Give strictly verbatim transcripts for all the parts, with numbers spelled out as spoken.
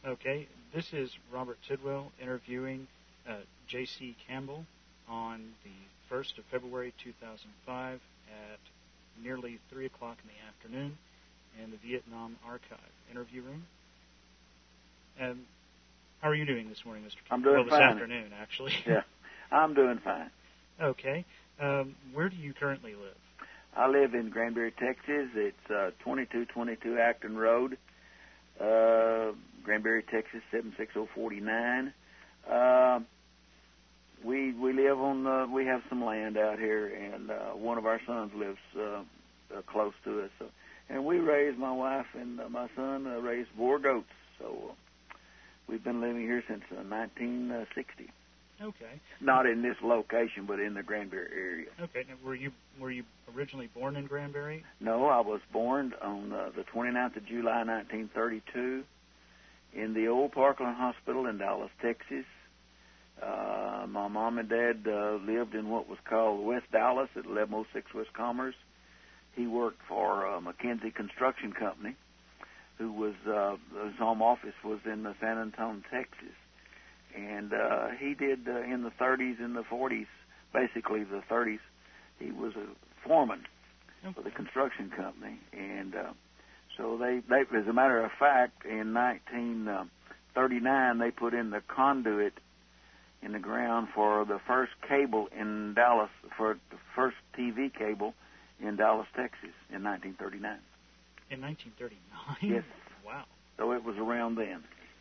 Okay, this is Robert Tidwell interviewing uh, J C Campbell on the first of February two thousand five at nearly three o'clock in the afternoon in the Vietnam Archive interview room. Um, how are you doing this morning, Mister I'm Campbell? doing well, this fine. afternoon, actually. Yeah, I'm doing fine. Okay. Um, where do you currently live? I live in Granbury, Texas. It's uh, twenty-two twenty-two Acton Road, uh, Granbury, Texas, seven six zero four nine. Uh, we we live on uh, we have some land out here, and uh, one of our sons lives uh, uh, close to us. So, and we raised my wife and uh, my son uh, raised four goats. So uh, we've been living here since uh, nineteen sixty. Okay. Not in this location, but in the Granbury area. Okay. Now, were you were you originally born in Granbury? No, I was born on uh, the twenty-ninth of July, nineteen thirty-two, in the old Parkland Hospital in Dallas, Texas. Uh, my mom and dad uh, lived in what was called West Dallas at eleven oh six West Commerce. He worked for uh, McKenzie Construction Company, who was uh, his home office was in uh, San Antonio, Texas. And uh, he did uh, in the thirties and the forties, basically the thirties, he was a foreman okay. for the construction company. And uh, so they, they, as a matter of fact, in nineteen thirty-nine, they put in the conduit in the ground for the first cable in Dallas, for the first T V cable in Dallas, Texas in nineteen thirty-nine. In nineteen thirty-nine? Yes. Wow. So it was around then.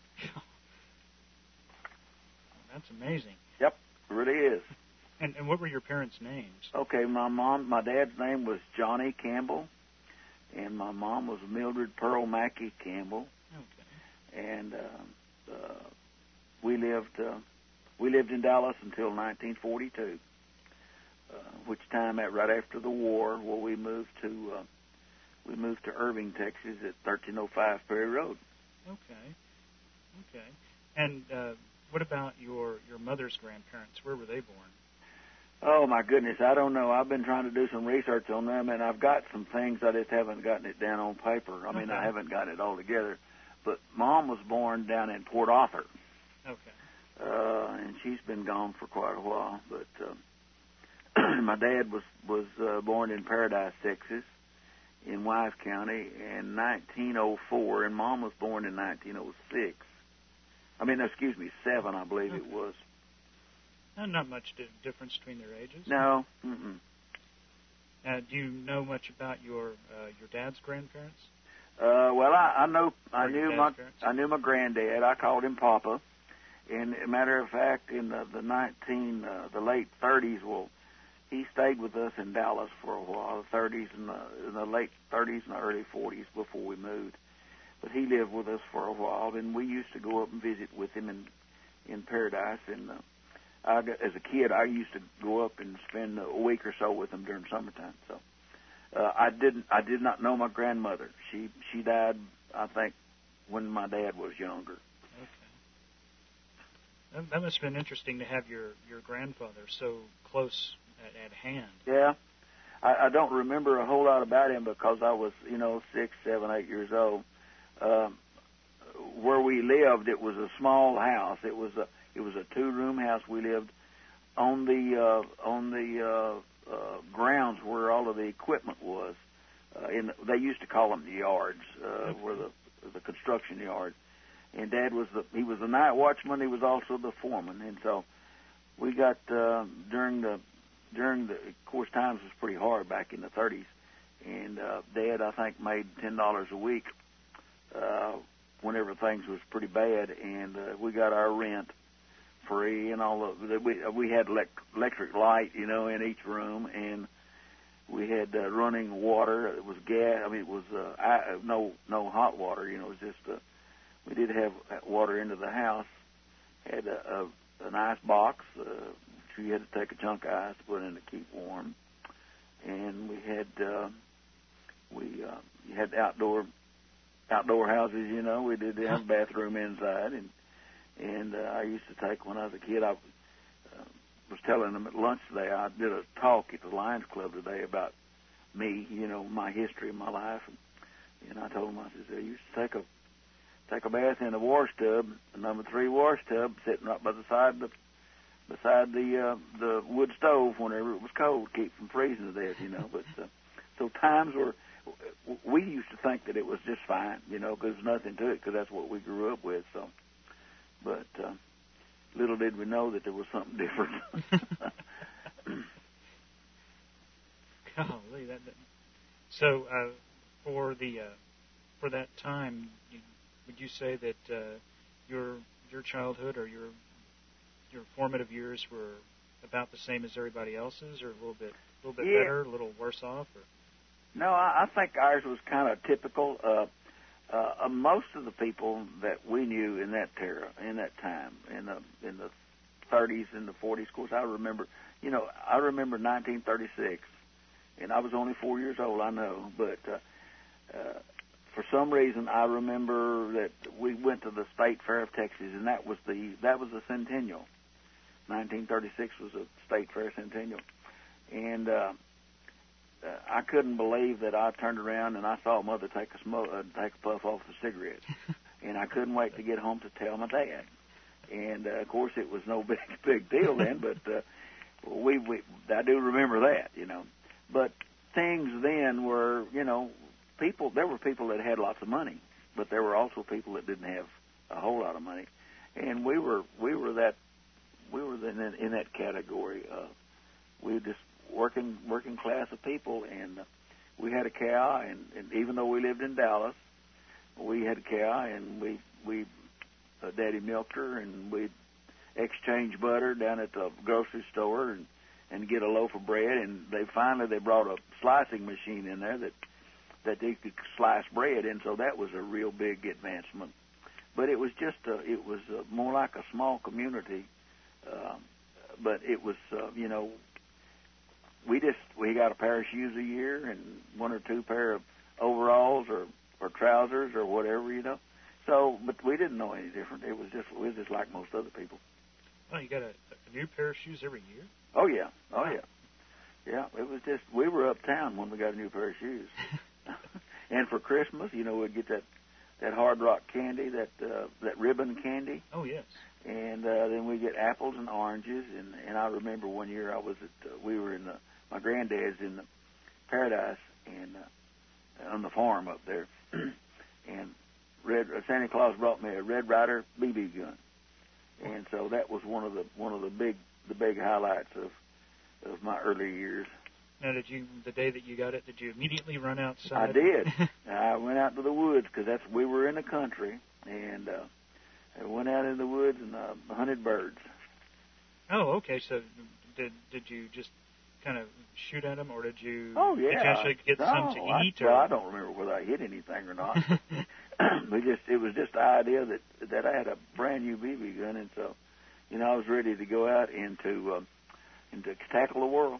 That's amazing. Yep, it really is. And, and what were your parents' names? Okay, my mom, my dad's name was Johnny Campbell, and my mom was Mildred Pearl Mackey Campbell. Okay. And uh, uh, we lived uh, we lived in Dallas until nineteen forty-two, uh, which time at right after the war, where we moved to uh, we moved to Irving, Texas, at thirteen oh five Perry Road. Okay. Okay. And uh, what about your, your mother's grandparents? Where were they born? Oh, my goodness, I don't know. I've been trying to do some research on them, and I've got some things. I just haven't gotten it down on paper. I mean, okay. I haven't got it all together. But Mom was born down in Port Arthur. Okay. Uh, and she's been gone for quite a while. But uh, my dad was, was uh, born in Paradise, Texas, in Wise County in nineteen oh four, and Mom was born in nineteen oh six. I mean, excuse me, seven, I believe okay. it was. Uh, not much di- difference between their ages. No. Mm-mm. Uh, do you know much about your uh, your dad's grandparents? Uh, well, I, I know I or knew my parents? I knew my granddad. I called him Papa. And a matter of fact, in the, the nineteen uh, the late thirties, well, he stayed with us in Dallas for a while, the thirties and the, in the late thirties and the early forties before we moved. But he lived with us for a while, and we used to go up and visit with him in in Paradise. And uh, I, as a kid, I used to go up and spend a week or so with him during summertime. So uh, I didn't, I did not know my grandmother. She she died, I think, when my dad was younger. Okay, that, that must have been interesting to have your your grandfather so close at, at hand. Yeah. I, I don't remember a whole lot about him because I was, you know, six, seven, eight years old. Um, where we lived, it was a small house. It was a it was a two room house. We lived on the uh, on the uh, uh, grounds where all of the equipment was. Uh, in the, they used to call them the yards, uh, okay. where the the construction yard. And Dad was the he was the night watchman. He was also the foreman. And so we got uh, during the during the of course times was pretty hard back in the thirties. And uh, Dad, I think, made ten dollars a week. Uh, whenever things was pretty bad, and uh, we got our rent free and all of the, we we had elect- electric light, you know, in each room, and we had uh, running water. It was gas. I mean, it was uh, I, no no hot water, you know. It was just uh, we did have water into the house. Had a, a an ice box, uh, which you had to take a chunk of ice to put in to keep warm, and we had uh, we uh, we had outdoor. outdoor houses, you know. We did have a bathroom inside, and and uh, I used to take, when I was a kid, I uh, was telling them at lunch today, I did a talk at the Lions Club today about me, you know, my history of my life, and, and I told them, I said, I used to take a take a bath in a wash tub, a number three wash tub, sitting right by the side of the beside the uh, the wood stove whenever it was cold, keep from freezing to death, you know. But uh, so times were, we used to think that it was just fine, you know, because there's nothing to it, because that's what we grew up with. So, but uh, little did we know that there was something different. Golly, that, that. So uh, for the uh, for that time, you, would you say that uh, your your childhood or your your formative years were about the same as everybody else's, or a little bit, a little bit yeah. better, a little worse off? Or? No, I, I think ours was kind of typical. Uh, uh, most of the people that we knew in that era, in that time, in the in the thirties and the forties, of course, I remember. You know, I remember nineteen thirty-six, and I was only four years old. I know, but uh, uh, for some reason, I remember that we went to the State Fair of Texas, and that was the that was the centennial. nineteen thirty-six was a State Fair centennial, and uh, uh, I couldn't believe that I turned around and I saw Mother take a smoke, uh, take a puff off a cigarette, and I couldn't wait to get home to tell my dad. And uh, of course, it was no big big deal then, but uh, we, we I do remember that, you know. But things then were, you know, people. There were people that had lots of money, but there were also people that didn't have a whole lot of money, and we were we were that. We were in, in that category. Uh, we were just working working class of people, and uh, we had a cow. And, and even though we lived in Dallas, we had a cow, and we we uh, Daddy milked her, and we'd exchange butter down at the grocery store and and get a loaf of bread. And they finally they brought a slicing machine in there that that they could slice bread, and so that was a real big advancement. But it was just a, it was a, more like a small community. Um, but it was, uh, you know, we just, we got a pair of shoes a year and one or two pair of overalls or, or trousers or whatever, you know. So, but we didn't know any different. It was just, we was just like most other people. Oh, you got a, a new pair of shoes every year? Oh, yeah. Oh, yeah. Yeah, it was just, we were uptown when we got a new pair of shoes. And for Christmas, you know, we'd get that, that Hard Rock candy, that, uh, that ribbon candy. Oh, yes. And uh, then we get apples and oranges, and, and I remember one year I was at, uh, we were in the, my granddad's in the Paradise, and uh, on the farm up there, and Red uh, Santa Claus brought me a Red Ryder B B gun, and so that was one of the one of the big the big highlights of of my early years. Now, did you the day that you got it? Did you immediately run outside? I did. I went out to the woods because that's we were in the country, and. Uh, I went out in the woods and uh, hunted birds. Oh, okay. So, did did you just kind of shoot at them, or did you? Oh yeah. Did you actually get no, some to I, eat? Well, or? I don't remember whether I hit anything or not. we just it was just the idea that that I had a brand new B B gun, and so you know I was ready to go out into uh, and to tackle the world.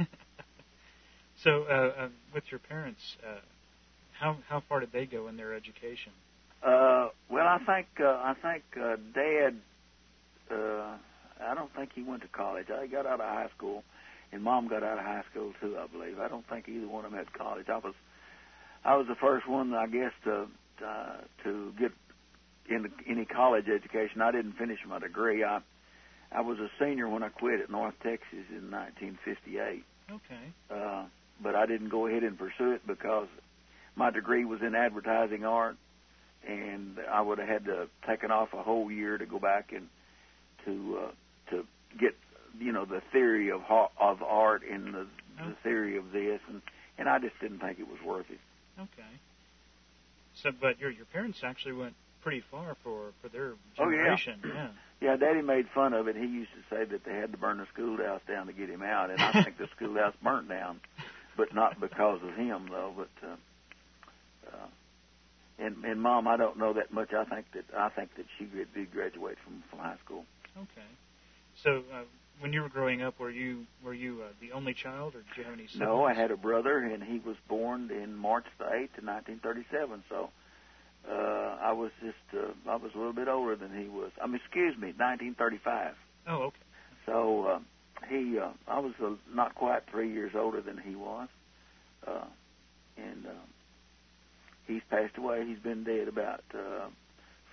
So, uh, uh, with your parents, uh, how how far did they go in their education? Uh, well, I think uh, I think uh, Dad. Uh, I don't think he went to college. I got out of high school, and Mom got out of high school too. I believe. I don't think either one of them had college. I was I was the first one, I guess, to uh, to get into any college education. I didn't finish my degree. I I was a senior when I quit at North Texas in nineteen fifty-eight. Okay. Uh, but I didn't go ahead and pursue it because my degree was in advertising art, and I would have had to taken off a whole year to go back and to uh, to get you know the theory of of art and the, the theory of this, and and I just didn't think it was worth it. Okay. So, but your your parents actually went pretty far for, for their Oh, generation. yeah. yeah. Yeah, Daddy made fun of it. He used to say that they had to burn the schoolhouse down to get him out, and I think the schoolhouse burnt down, but not because of him though. But uh, uh, and and Mom, I don't know that much. I think that I think that she did graduate from, from high school. Okay. So uh, when you were growing up, were you were you uh, the only child, or did you have any siblings? No, I had a brother, and he was born in March the eighth, in nineteen thirty-seven. So. Uh, I was just, uh, I was a little bit older than he was. I mean, excuse me, nineteen thirty-five. Oh, okay. So, uh, he, uh, I was uh, not quite three years older than he was. Uh, and, uh, he's passed away. He's been dead about, uh,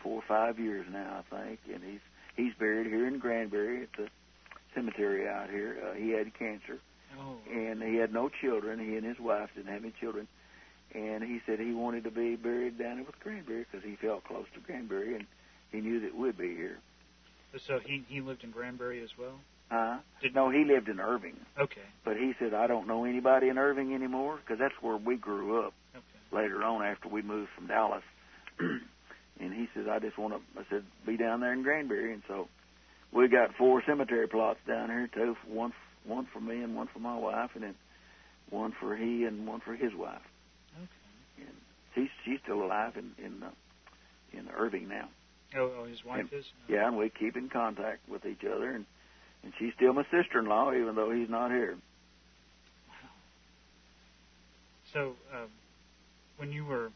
four or five years now, I think, and he's he's buried here in Granbury at the cemetery out here. Uh, he had cancer, oh. and he had no children. He and his wife didn't have any children, and he said he wanted to be buried down there with Granbury because he felt close to Granbury, and he knew that we'd be here. So he he lived in Granbury as well? Uh, Did, no, he lived in Irving. Okay. But he said, I don't know anybody in Irving anymore, because that's where we grew up Okay. later on after we moved from Dallas. And he said, I just want to, I said, be down there in Granbury. And so we got four cemetery plots down here, too, one, one for me and one for my wife, and then one for he and one for his wife. Okay. And she's, she's still alive in in, uh, in Irving now. Oh, oh his wife and, is? Yeah, and we keep in contact with each other, and And she's still my sister-in-law, even though he's not here. Wow. So, um, when you were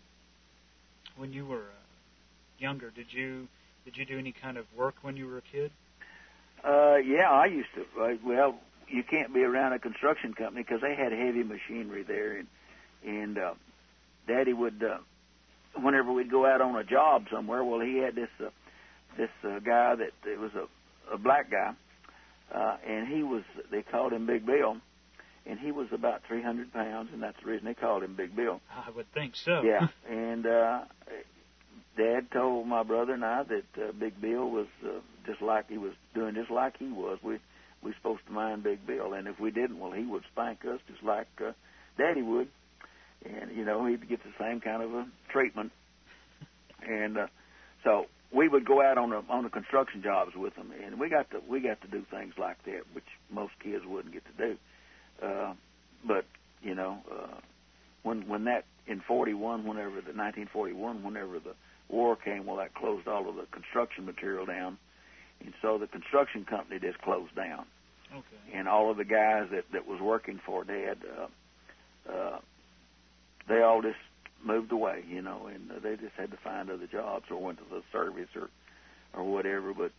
when you were uh, younger, did you did you do any kind of work when you were a kid? Uh, yeah, I used to. Uh, well, you can't be around a construction company because they had heavy machinery there, and and uh, Daddy would, uh, whenever we'd go out on a job somewhere, well, he had this uh, this uh, guy that it was a, a black guy. Uh, and he was, they called him Big Bill, and he was about three hundred pounds, and that's the reason they called him Big Bill. I would think so. Yeah, and uh, Dad told my brother and I that uh, Big Bill was uh, just like he was doing just like he was. We we supposed to mind Big Bill, and if we didn't, well, he would spank us just like uh, Daddy would, and you know he'd get the same kind of a treatment, and uh, so. We would go out on the on the construction jobs with them, and we got to we got to do things like that, which most kids wouldn't get to do. Uh, but you know, uh, when when that in forty-one, whenever the nineteen forty-one, whenever the war came, well, that closed all of the construction material down, and so the construction company just closed down. Okay. And all of the guys that that was working for Dad, uh, uh, they all just moved away, you know, and uh, they just had to find other jobs or went to the service or or whatever. But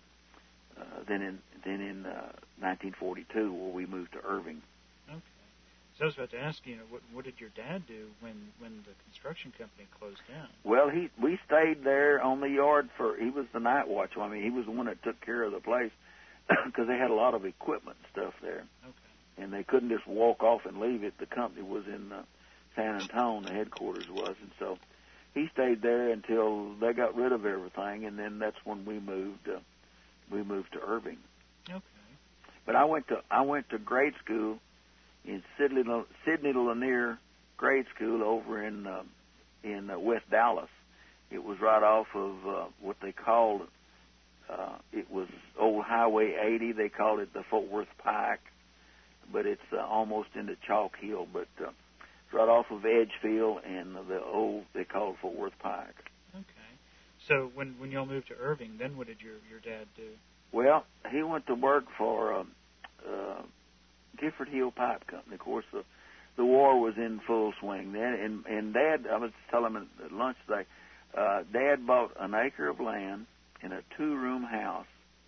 uh, then in then in uh, nineteen forty-two, well, we moved to Irving. Okay. So I was about to ask you, know, what what did your dad do when when the construction company closed down? Well, he we stayed there on the yard for. He was the night watch. I mean, he was the one that took care of the place because they had a lot of equipment and stuff there. Okay. And they couldn't just walk off and leave it. The company was in uh, San Antonio, the headquarters was, and so he stayed there until they got rid of everything, and then that's when we moved. Uh, we moved to Irving. Okay. But I went to I went to grade school in Sidney Sidney Lanier Grade School over in uh, in uh, West Dallas. It was right off of uh, what they called uh, it was old Highway eighty. They called it the Fort Worth Pike, but it's uh, almost into Chalk Hill. But uh, it's right off of Edgefield and the old they called Fort Worth Pike. Okay. So when when y'all moved to Irving, then what did your your dad do? Well, he went to work for um, uh, Gifford Hill Pipe Company. Of course, the the war was in full swing then, and and Dad, I was telling him at lunch today, uh, Dad bought an acre of land in a two-room house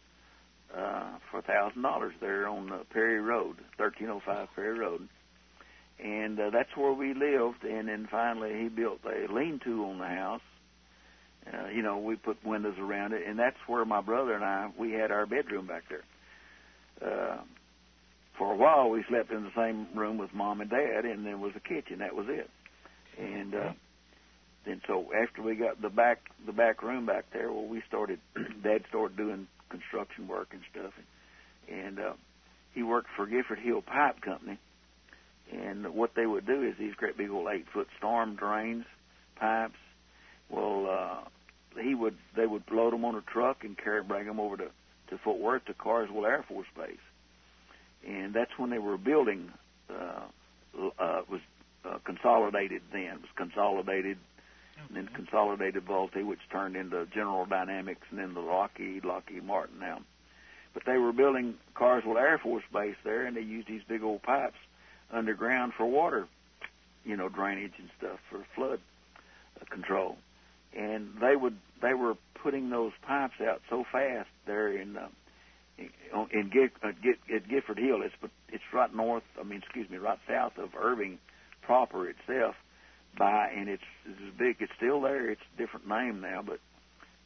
uh, for a thousand dollars there on uh, Perry Road, thirteen oh five Perry Road, and uh, that's where we lived. And then finally, he built a lean-to on the house. Uh, you know, we put windows around it, and that's where my brother and I, we had our bedroom back there. Uh, for a while, we slept in the same room with Mom and Dad, and there was a kitchen. That was it. And uh, then, so after we got the back the back room back there, well, we started. Dad started doing construction work and stuff, and, and uh, he worked for Gifford Hill Pipe Company. And what they would do is these great big old eight foot storm drains, pipes. Well, uh, he would. They would load them on a truck and carry, bring them over to, to Fort Worth to Carswell Air Force Base, and that's when they were building. Uh, uh, was uh, consolidated then. It was consolidated, okay. And then Consolidated Vultee, which turned into General Dynamics, and then the Lockheed, Lockheed Martin now. But they were building Carswell Air Force Base there, and they used these big old pipes underground for water, you know, drainage and stuff for flood control. And they would they were putting those pipes out so fast there in uh, in, in Giff, uh, at Gifford Hill. It's it's right north. I mean, excuse me, right south of Irving proper itself. By and it's, it's as big. It's still there. It's a different name now, but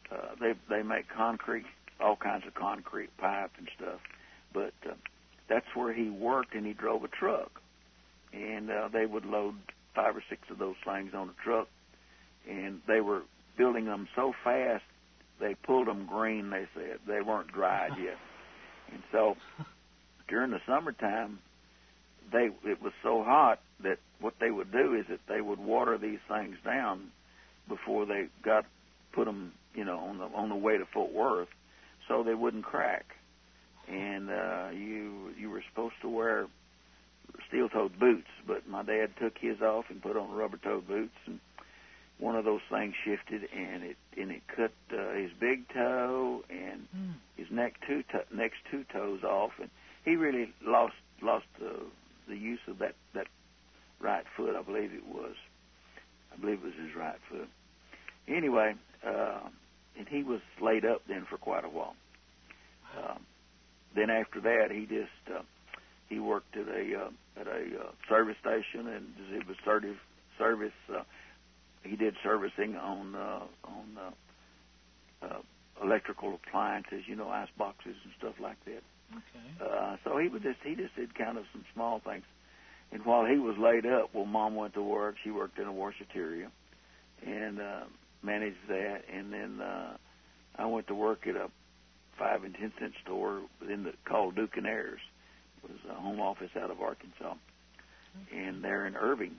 uh, they they make concrete, all kinds of concrete pipe and stuff. But uh, that's where he worked, and he drove a truck. And uh, they would load five or six of those things on a truck, and they were building them so fast they pulled them green. They said they weren't dried yet, and so during the summertime, they it was so hot that what they would do is that they would water these things down before they got put them, you know, on the on the way to Fort Worth, so they wouldn't crack. And uh, you you were supposed to wear steel-toed boots, but my dad took his off and put on rubber-toed boots, and one of those things shifted, and it and it cut uh, his big toe and mm. his neck two to- next two toes off, and he really lost lost uh, the use of that, that right foot. I believe it was. I believe it was his right foot. Anyway, uh, and he was laid up then for quite a while. Uh, then after that, he just uh, he worked at a uh, at a uh, service station, and it was service service. Uh, he did servicing on uh, on uh, uh, electrical appliances, you know, ice boxes and stuff like that. Okay. Uh, so he was just he just did kind of some small things. And while he was laid up, well, Mom went to work. She worked in a washateria and uh, managed that. And then uh, I went to work at a five and ten cent store in the called Duke and Ayers. It was a home office out of Arkansas, okay. And they're in Irving.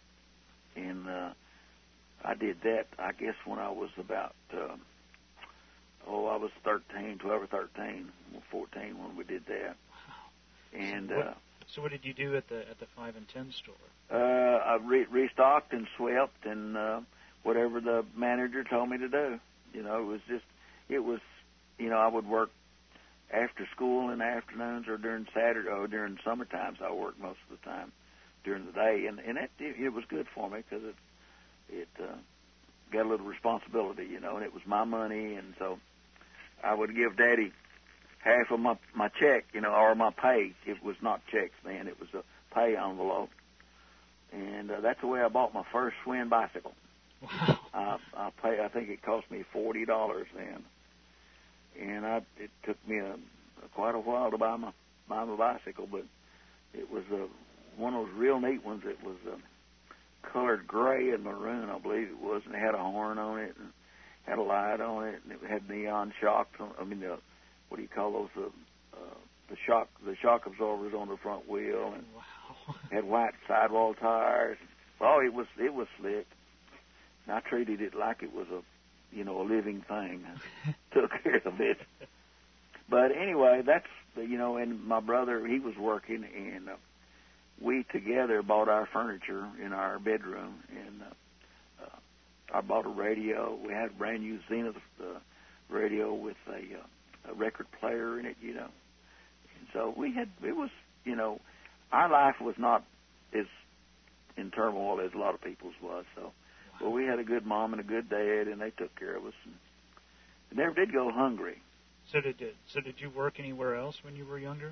And uh, I did that, I guess, when I was about uh, oh, I was thirteen, twelve or thirteen, fourteen when we did that. And so what, uh, so what did you do at the at the five and ten store? Uh, I re- restocked and swept and uh, whatever the manager told me to do. You know, it was just, it was, you know, I would work after school in the afternoons or during Saturday or during summer times. I worked most of the time during the day, and and it, it was good for me because it it uh, got a little responsibility, you know, and it was my money, and so I would give Daddy half of my my check, you know, or my pay. It was not checks then; it was a pay envelope, and uh, that's the way I bought my first Schwinn bicycle. Wow! I, I pay. I think it cost me forty dollars then, and I it took me a, a quite a while to buy my buy my bicycle, but it was a one of those real neat ones. It was uh, colored gray and maroon, I believe it was, and it had a horn on it and had a light on it, and it had neon shocks. On, I mean, the, what do you call those? Uh, uh, the shock the shock absorbers on the front wheel, and wow. Had white sidewall tires. Oh, it was it was slick. And I treated it like it was a, you know, a living thing. I took care of it. But anyway, that's you know, and my brother, he was working, and uh, we together bought our furniture in our bedroom, and uh, uh, I bought a radio. We had a brand new Zenith uh, radio with a, uh, a record player in it, you know. And so we had, it was, you know, our life was not as in turmoil as a lot of people's was. So, but we had a good mom and a good dad, and they took care of us. And never did go hungry. So did it, so did you work anywhere else when you were younger?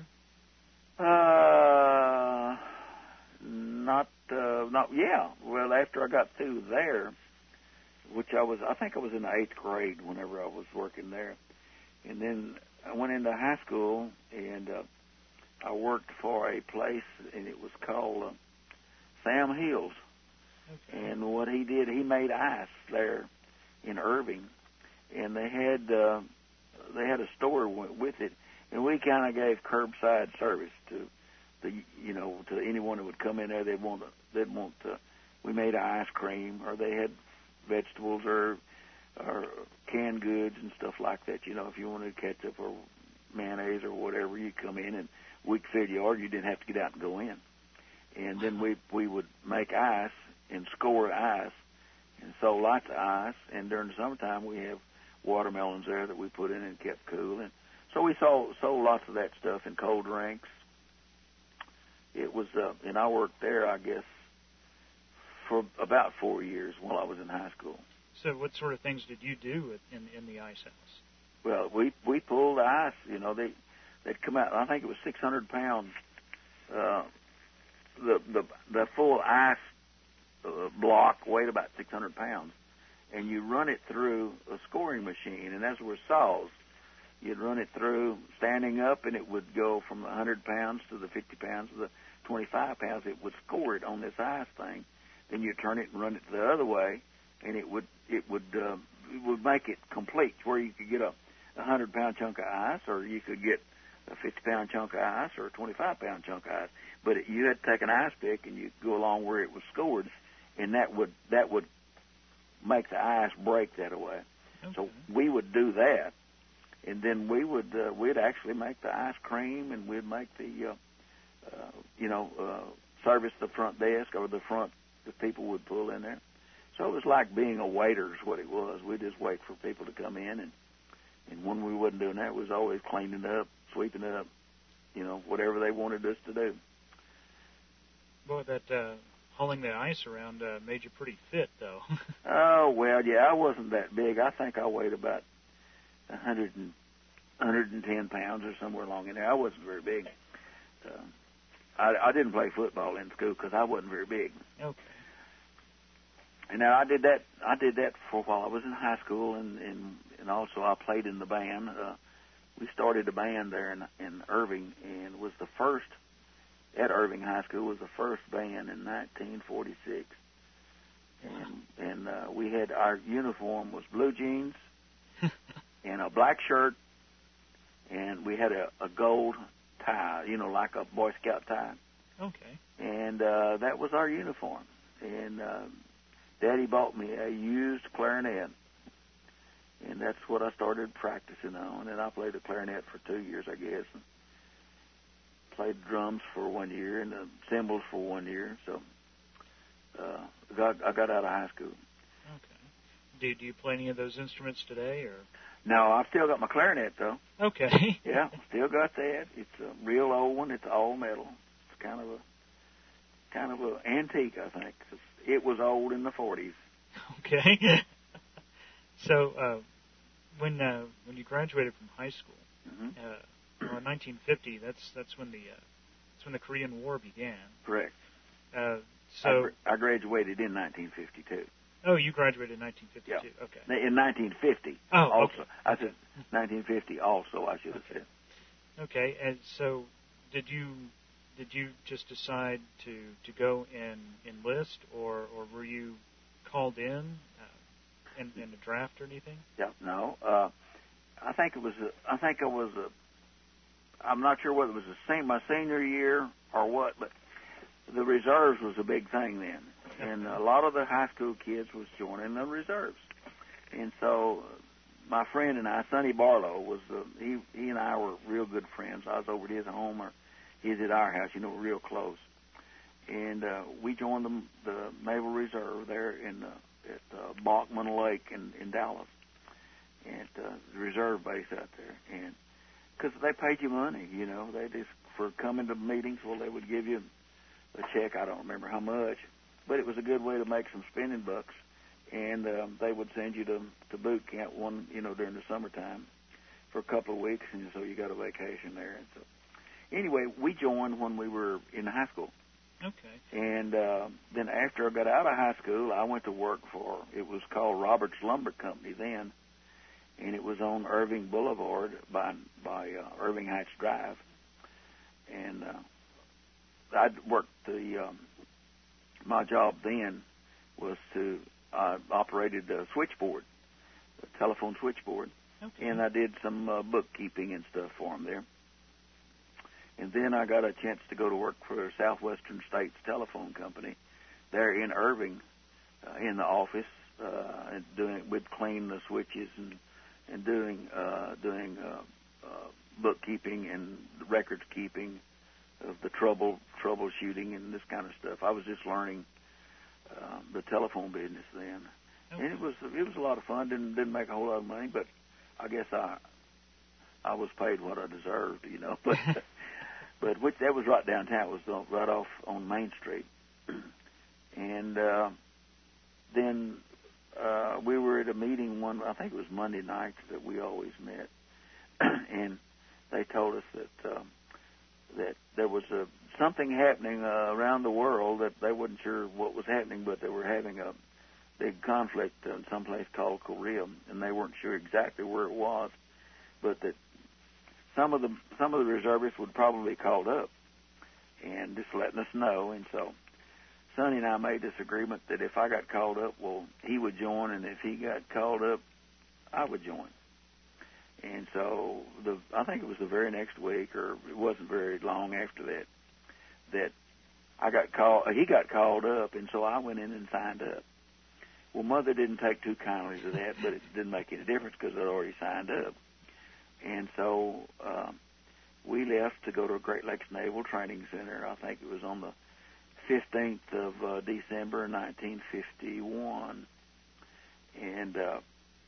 Uh, not, uh, not, yeah. Well, after I got through there, which I was, I think I was in the eighth grade whenever I was working there. And then I went into high school, and uh, I worked for a place, and it was called uh, Sam Hills. Okay. And what he did, he made ice there in Irving, and they had uh, they had a store with it, and we kind of gave curbside service to the you know to anyone who would come in there. They'd want to, they'd want to, we made ice cream, or they had vegetables or or canned goods and stuff like that. You know, if you wanted ketchup or mayonnaise or whatever, you come in and we'd fill you, or you didn't have to get out and go in. And then we we would make ice and score ice and sold lots of ice. And during the summertime, we have watermelons there that we put in and kept cool. And so we sold sold lots of that stuff and cold drinks. It was, uh, and I worked there, I guess, for about four years while I was in high school. So what sort of things did you do in in the ice house? Well, we we pulled ice. You know, they they'd come out. I think it was six hundred pounds. Uh, the the the full ice uh, block weighed about six hundred pounds, and you run it through a scoring machine, and that's where saws. You'd run it through standing up, and it would go from the one hundred pounds to the fifty pounds to the twenty-five pounds. It would score it on this ice thing. Then you turn it and run it the other way, and it would it would uh, it would make it complete, where you could get a one hundred pound chunk of ice, or you could get a fifty pound chunk of ice, or a twenty-five pound chunk of ice. But it, you had to take an ice pick and you go along where it was scored, and that would that would make the ice break that way. Okay. So we would do that. And then we would uh, we'd actually make the ice cream, and we'd make the uh, uh, you know uh, service the front desk or the front that people would pull in there. So it was like being a waiter is what it was. We'd just wait for people to come in, and and when we wasn't doing that, it was always cleaning up, sweeping up, you know, whatever they wanted us to do. Boy, that uh, hauling the ice around uh, made you pretty fit, though. Oh well, yeah, I wasn't that big. I think I weighed about one hundred and one hundred ten pounds or somewhere along in there. I wasn't very big. Uh, I, I didn't play football in school because I wasn't very big. Okay. And now I did that. I did that for a while. I was in high school, and and, and also I played in the band. Uh, we started a band there in, in Irving, and was the first at Irving High School. Was the first band in nineteen forty-six. And and uh, we had our uniform was blue jeans. And a black shirt, and we had a, a gold tie, you know, like a Boy Scout tie. Okay. And uh, that was our uniform. And uh, Daddy bought me a used clarinet, and that's what I started practicing on. And I played the clarinet for two years, I guess, and played drums for one year and the cymbals for one year. So uh, got, I got out of high school. Okay. Do, do you play any of those instruments today, or? No, I've still got my clarinet, though. Okay. Yeah, still got that. It's a real old one. It's all metal. It's kind of a kind of a antique, I think. It was old in the forties. Okay. So uh, when uh, when you graduated from high school, mm-hmm. uh, well, in nineteen fifty, that's that's when the uh, that's when the Korean War began. Correct. Uh, so I, gr- I graduated in nineteen fifty-two. Oh, you graduated in nineteen fifty-two. Yeah. Okay. In nineteen fifty. Oh, also. okay. I said nineteen fifty also, I should have okay. said. Okay, and so did you did you just decide to, to go and enlist, or, or were you called in uh, in, in a draft or anything? Yeah, no. Uh, I think it was. A, I think it was a. I'm not sure whether it was the same my senior year or what, but the reserves was a big thing then. And a lot of the high school kids was joining the reserves. And so my friend and I, Sonny Barlow, was the, he he and I were real good friends. I was over at his home, or he's at our house, you know, real close. And uh, we joined the, the Naval Reserve there in uh, at uh, Bachman Lake in, in Dallas, at uh, the reserve base out there. And because they paid you money, you know, they just for coming to meetings. Well, they would give you a check. I don't remember how much. But it was a good way to make some spending bucks, and um, they would send you to to boot camp one, you know, during the summertime for a couple of weeks, and so you got a vacation there. And so, anyway, we joined when we were in high school. Okay. And uh, then after I got out of high school, I went to work for it was called Roberts Lumber Company then, and it was on Irving Boulevard by by uh, Irving Heights Drive, and uh, I'd worked the um, my job then was to uh, operated the switchboard, the telephone switchboard, okay. and I did some uh, bookkeeping and stuff for them there. And then I got a chance to go to work for Southwestern States Telephone Company there in Irving, uh, in the office, uh, and doing we'd clean the switches and and doing uh, doing uh, uh, bookkeeping and records keeping of the trouble troubleshooting and this kind of stuff. I was just learning uh, the telephone business then, okay. and it was it was a lot of fun. Didn't didn't make a whole lot of money, but I guess I I was paid what I deserved, you know. But but which that was right downtown. It was right off on Main Street, and uh, then uh, we were at a meeting one. I think it was Monday nights that we always met, and they told us that. Uh, that there was a, something happening uh, around the world that they wasn't sure what was happening, but they were having a, big conflict in some place called Korea, and they weren't sure exactly where it was, but that some of the some of the reservists would probably be called up, and just letting us know. And so Sonny and I made this agreement that if I got called up, well, he would join, and if he got called up, I would join. And so the I think it was the very next week, or it wasn't very long after that, that I got called. He got called up, and so I went in and signed up. Well, Mother didn't take too kindly to that, but it didn't make any difference because I'd already signed up. And so um, we left to go to Great Lakes Naval Training Center. I think it was on the fifteenth of uh, December, nineteen fifty-one. And uh,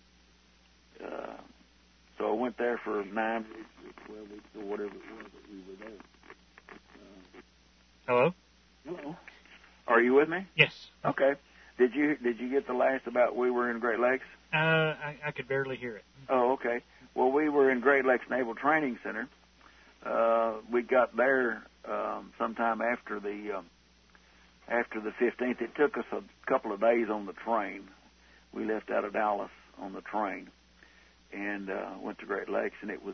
uh, so I went there for nine weeks or twelve weeks or whatever it was that we were there. Uh, Hello? Hello. Are you with me? Yes. Okay. Did you did you get the last about we were in Great Lakes? Uh, I, I could barely hear it. Oh, okay. Well, we were in Great Lakes Naval Training Center. Uh, we got there um, sometime after the um, after the fifteenth. It took us a couple of days on the train. We left out of Dallas on the train and uh, went to Great Lakes, and it was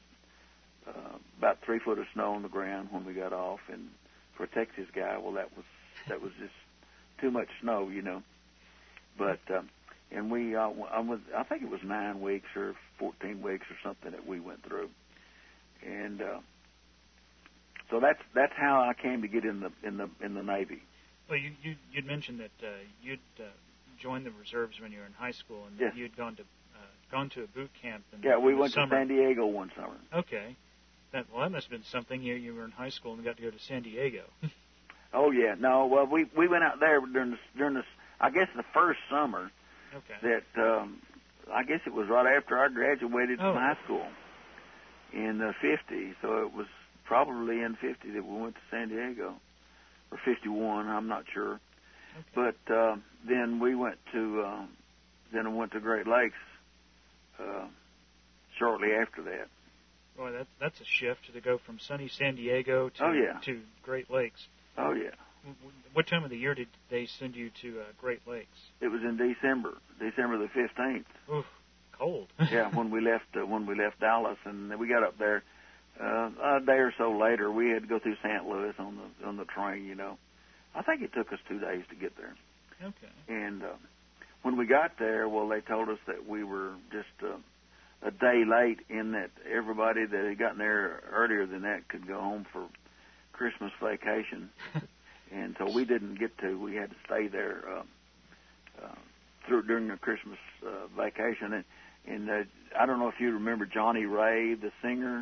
uh, about three foot of snow on the ground when we got off. And for a Texas guy, well, that was that was just too much snow, you know. But um, and we, uh, I was, I think it was nine weeks or fourteen weeks or something that we went through, and uh, so that's that's how I came to get in the in the in the Navy. Well, you you you'd mentioned that uh, you'd uh, joined the reserves when you were in high school, and yes. that you'd gone to uh, gone to a boot camp. In, yeah, we in went the to summer. San Diego one summer. Okay, that well, that must have been something. You you were in high school and got to go to San Diego. Oh yeah, no. Well, we we went out there during the, during the I guess the first summer. Okay. That um, I guess it was right after I graduated oh. from high school in uh, fifty. So it was probably in fifty that we went to San Diego, or fifty-one. I'm not sure. Okay. But uh, then we went to uh, then I went to Great Lakes uh, shortly after that. Boy, that's that's a shift to go from sunny San Diego to oh, yeah. to Great Lakes. Oh yeah. What time of the year did they send you to uh, Great Lakes? It was in December, December the fifteenth. Ooh, cold. yeah, when we left uh, when we left Dallas, and we got up there uh, a day or so later. We had to go through Saint Louis on the on the train. You know, I think it took us two days to get there. Okay. And uh, when we got there, well, they told us that we were just uh, a day late, in that everybody that had gotten there earlier than that could go home for Christmas vacation. And so we didn't get to. We had to stay there uh, uh, through during the Christmas uh, vacation. And, and uh, I don't know if you remember Johnny Ray, the singer.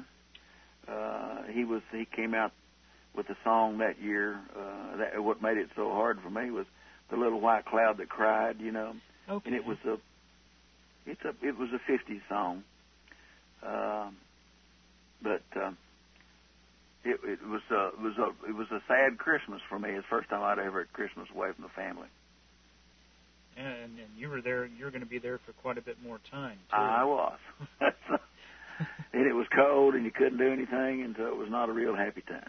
Uh, he was he came out with a song that year. Uh, that what made it so hard for me was the little white cloud that cried. You know, okay. And it was a it's a it was a fifties song. Uh, but uh, It, it was a it was a it was a sad Christmas for me. It's the first time I'd ever had Christmas away from the family. And, and you were there. You're going to be there for quite a bit more time, too. I was, and it was cold, and you couldn't do anything, and so it was not a real happy time.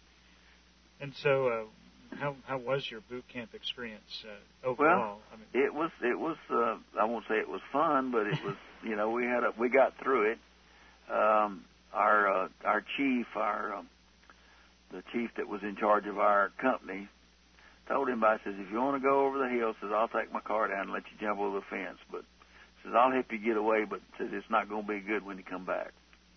And so, uh, how how was your boot camp experience uh, overall? Well, I mean, it was it was uh, I won't say it was fun, but it was you know we had a we got through it. Um, our uh, our chief our um, the chief that was in charge of our company told him, I says, if you want to go over the hill, says, I'll take my car down and let you jump over the fence. But says, I'll help you get away, but says, it's not going to be good when you come back.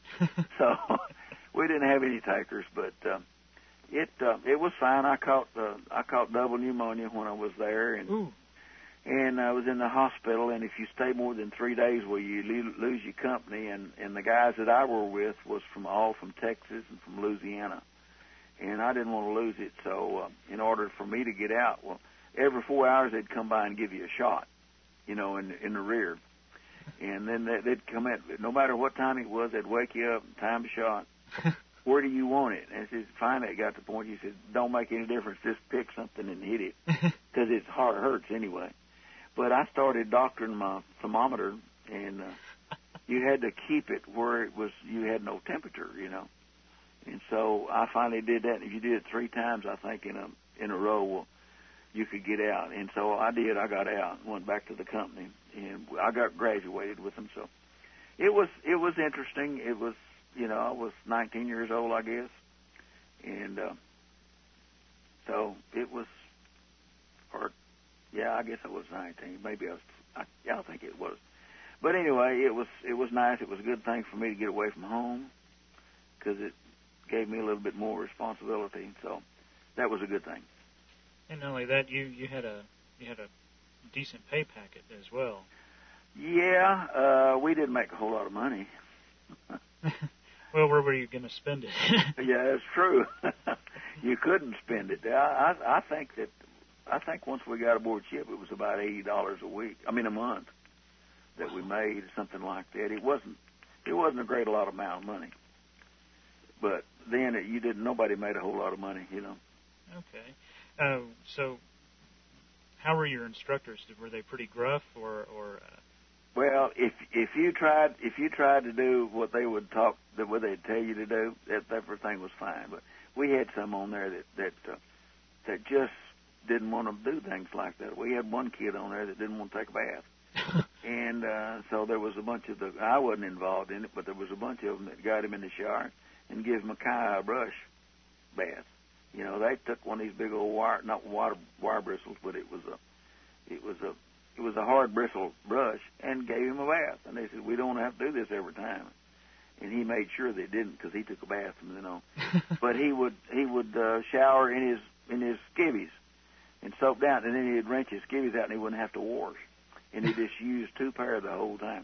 So we didn't have any takers, but uh, it uh, it was fine. I caught uh, I caught double pneumonia when I was there, and Ooh. and I was in the hospital. And if you stay more than three days, well, you lo- lose your company. And and the guys that I were with was from all from Texas and from Louisiana. And I didn't want to lose it, so uh, in order for me to get out, well, every four hours they'd come by and give you a shot, you know, in in the rear. And then they, they'd come in, no matter what time it was, they'd wake you up, time to shot. Where do you want it? And says, finally it got to the point, he said, don't make any difference, just pick something and hit it, because it's hard, hurts anyway. But I started doctoring my thermometer, and uh, you had to keep it where it was, you had no temperature, you know. And so I finally did that. And if you did it three times, I think in a in a row, well, you could get out. And so I did. I got out and went back to the company, and I got graduated with them. So it was it was interesting. It was, you know, I was nineteen years old, I guess, and uh, so it was, or yeah, I guess I was nineteen. Maybe I was. I, yeah, I think it was. But anyway, it was it was nice. It was a good thing for me to get away from home because it gave me a little bit more responsibility. So that was a good thing. And not only that, you, you had a you had a decent pay packet as well. Yeah, uh, we didn't make a whole lot of money. Well, where were you going to spend it? Yeah, that's true. You couldn't spend it. I, I I think that I think once we got aboard ship, it was about eighty dollars a week. I mean, a month that we made, something like that. It wasn't it wasn't a great a lot of amount of money. But then it, you didn't. Nobody made a whole lot of money, you know. Okay. Uh, so, how were your instructors? Were they pretty gruff, or, or? Uh... Well, if if you tried if you tried to do what they would talk, what they'd tell you to do, that everything was fine. But we had some on there that that uh, that just didn't want to do things like that. We had one kid on there that didn't want to take a bath, and uh, so there was a bunch of the. I wasn't involved in it, but there was a bunch of them that got him in the shower and give him a Kai brush bath. You know, they took one of these big old wire, not water wire bristles, but it was a, it was a, it was a hard bristle brush, and gave him a bath. And they said, we don't have to do this every time. And he made sure they didn't, because he took a bath from then on. But he would, he would uh, shower in his in his skivvies and soap down, and then he'd rinse his skivvies out, and he wouldn't have to wash. And he just used two pair the whole time.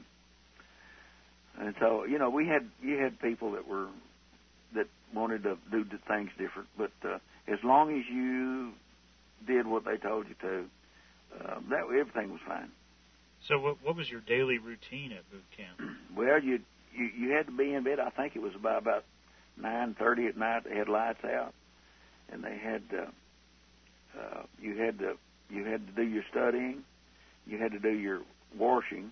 And so, you know, we had you had people that were. that wanted to do things different, but uh, as long as you did what they told you to, uh, that everything was fine. So, what what was your daily routine at boot camp? Well, you you you had to be in bed. I think it was about about nine thirty at night. They had lights out, and they had uh, uh, you had to you had to do your studying, you had to do your washing,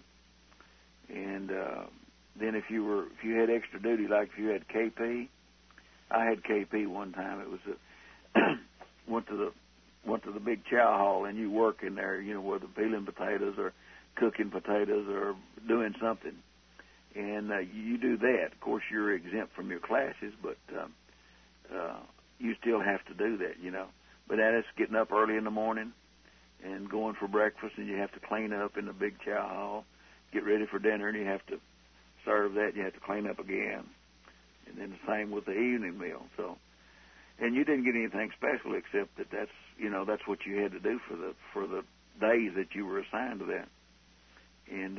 and uh, then if you were if you had extra duty, like if you had K P. I had K P one time. It was a, went to the went to the big chow hall, and you work in there, you know, whether peeling potatoes or cooking potatoes or doing something, and uh, you do that. Of course, you're exempt from your classes, but um, uh, you still have to do that, you know. But that is getting up early in the morning and going for breakfast, and you have to clean up in the big chow hall, get ready for dinner, and you have to serve that. You have to clean up again. And then the same with the evening meal. So, and you didn't get anything special except that that's you know that's what you had to do for the for the days that you were assigned to that. And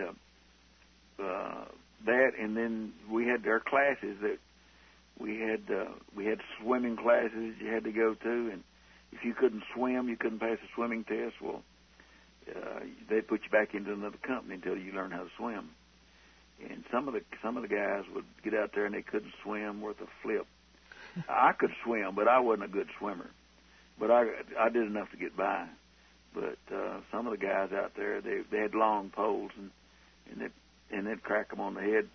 uh, uh, that, and then we had our classes that we had uh, we had swimming classes you had to go to, and if you couldn't swim, you couldn't pass a swimming test. Well, uh, they'd put you back into another company until you learned how to swim. And some of the some of the guys would get out there and they couldn't swim worth a flip. I could swim, but I wasn't a good swimmer. But I I did enough to get by. But uh, some of the guys out there, they they had long poles and and they and they'd crack them on the head,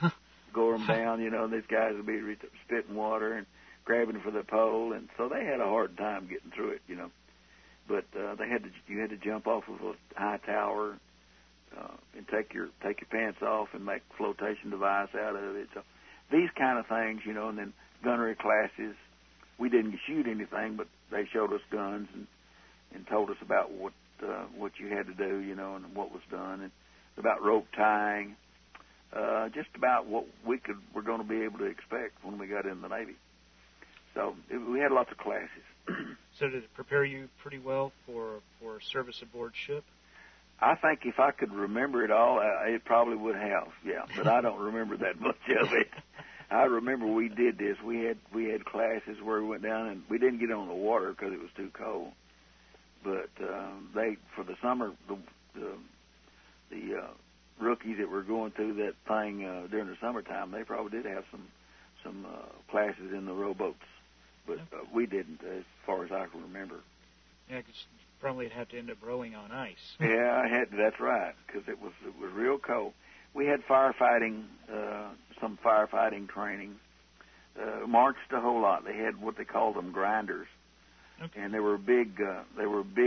go them down. You know, and these guys would be spitting water and grabbing for the pole, and so they had a hard time getting through it. You know, but uh, they had to you had to jump off of a high tower. Uh, and take your take your pants off and make a flotation device out of it. So these kind of things, you know, and then gunnery classes. We didn't shoot anything, but they showed us guns and, and told us about what uh, what you had to do, you know, and what was done, and about rope tying, uh, just about what we could we're going to be able to expect when we got in the Navy. So it, we had lots of classes. So did it prepare you pretty well for for service aboard ship? I think if I could remember it all, uh, it probably would have, yeah. But I don't remember that much of it. I remember we did this. We had we had classes where we went down, and we didn't get on the water because it was too cold. But um, they, for the summer, the the, the uh, rookies that were going through that thing uh, during the summertime, they probably did have some some uh, classes in the rowboats. But uh, we didn't, as far as I can remember. Yeah, because probably would have to end up rowing on ice. Yeah, I had. That's right, because it was it was real cold. We had firefighting, uh, some firefighting training. Uh, marched a whole lot. They had what they called them grinders, okay. And they were big. Uh, they were big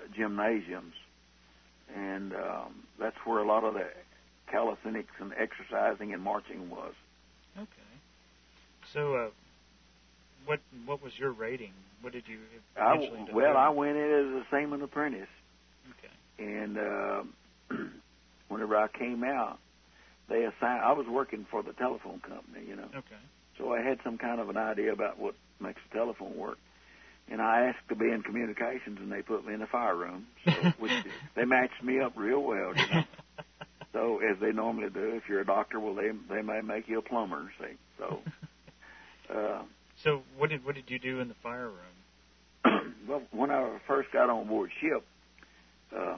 gymnasiums, and um, that's where a lot of the calisthenics and exercising and marching was. Okay. So, uh, what what was your rating? What did you eventually I, do? well, I went in as a seaman apprentice. Okay. And uh, whenever I came out, they assigned. I was working for the telephone company, you know. Okay. So I had some kind of an idea about what makes the telephone work. And I asked to be in communications, and they put me in the fire room. So which, they matched me up real well, you know. So as they normally do, if you're a doctor, well, they they may make you a plumber. See, so. Uh, so what did what did you do in the fire room? Well, when I first got on board ship, uh,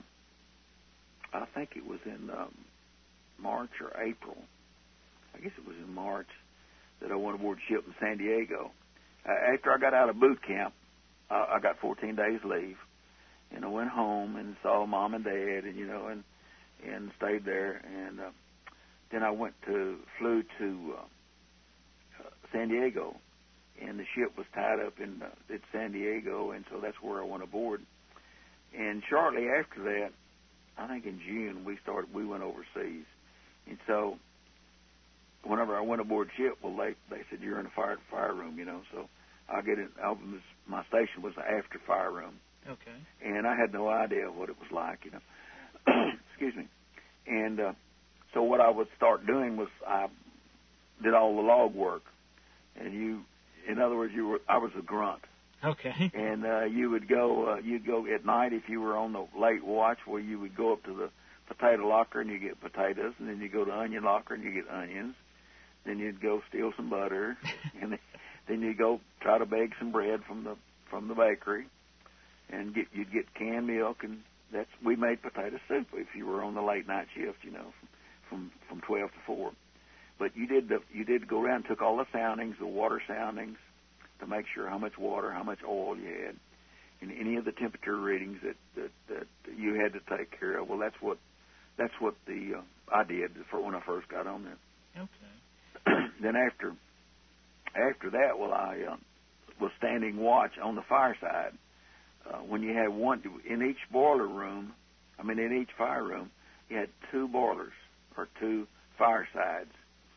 I think it was in um, March or April. I guess it was in March that I went aboard ship in San Diego. Uh, after I got out of boot camp, uh, I got fourteen days leave, and I went home and saw mom and dad, and you know, and and stayed there. And uh, then I went to flew to uh, uh, San Diego, and the ship was tied up in uh, at San Diego, and so that's where I went aboard. And shortly after that, I think in June we started. We went overseas, and so whenever I went aboard ship, well, they they said you're in the fire fire room, you know. So I get it. I was, my station was the after fire room. Okay. And I had no idea what it was like, you know. Excuse me. And uh, so what I would start doing was I did all the log work, and you, in other words, you were I was a grunt. Okay. And uh, you would go, uh, you'd go at night if you were on the late watch, where you would go up to the potato locker and you get potatoes, and then you go to onion locker and you get onions. Then you'd go steal some butter, and then you'd go try to bake some bread from the from the bakery, and get you'd get canned milk, and that's we made potato soup if you were on the late night shift, you know, from from twelve to four. But you did the you did go around and took all the soundings, the water soundings, to make sure how much water, how much oil you had, and any of the temperature readings that that, that you had to take care of. Well, that's what that's what the uh, I did for when I first got on there. Okay. Then after after that, well, I uh, was standing watch on the fireside. Uh, when you had one in each boiler room, I mean in each fire room, you had two boilers or two firesides.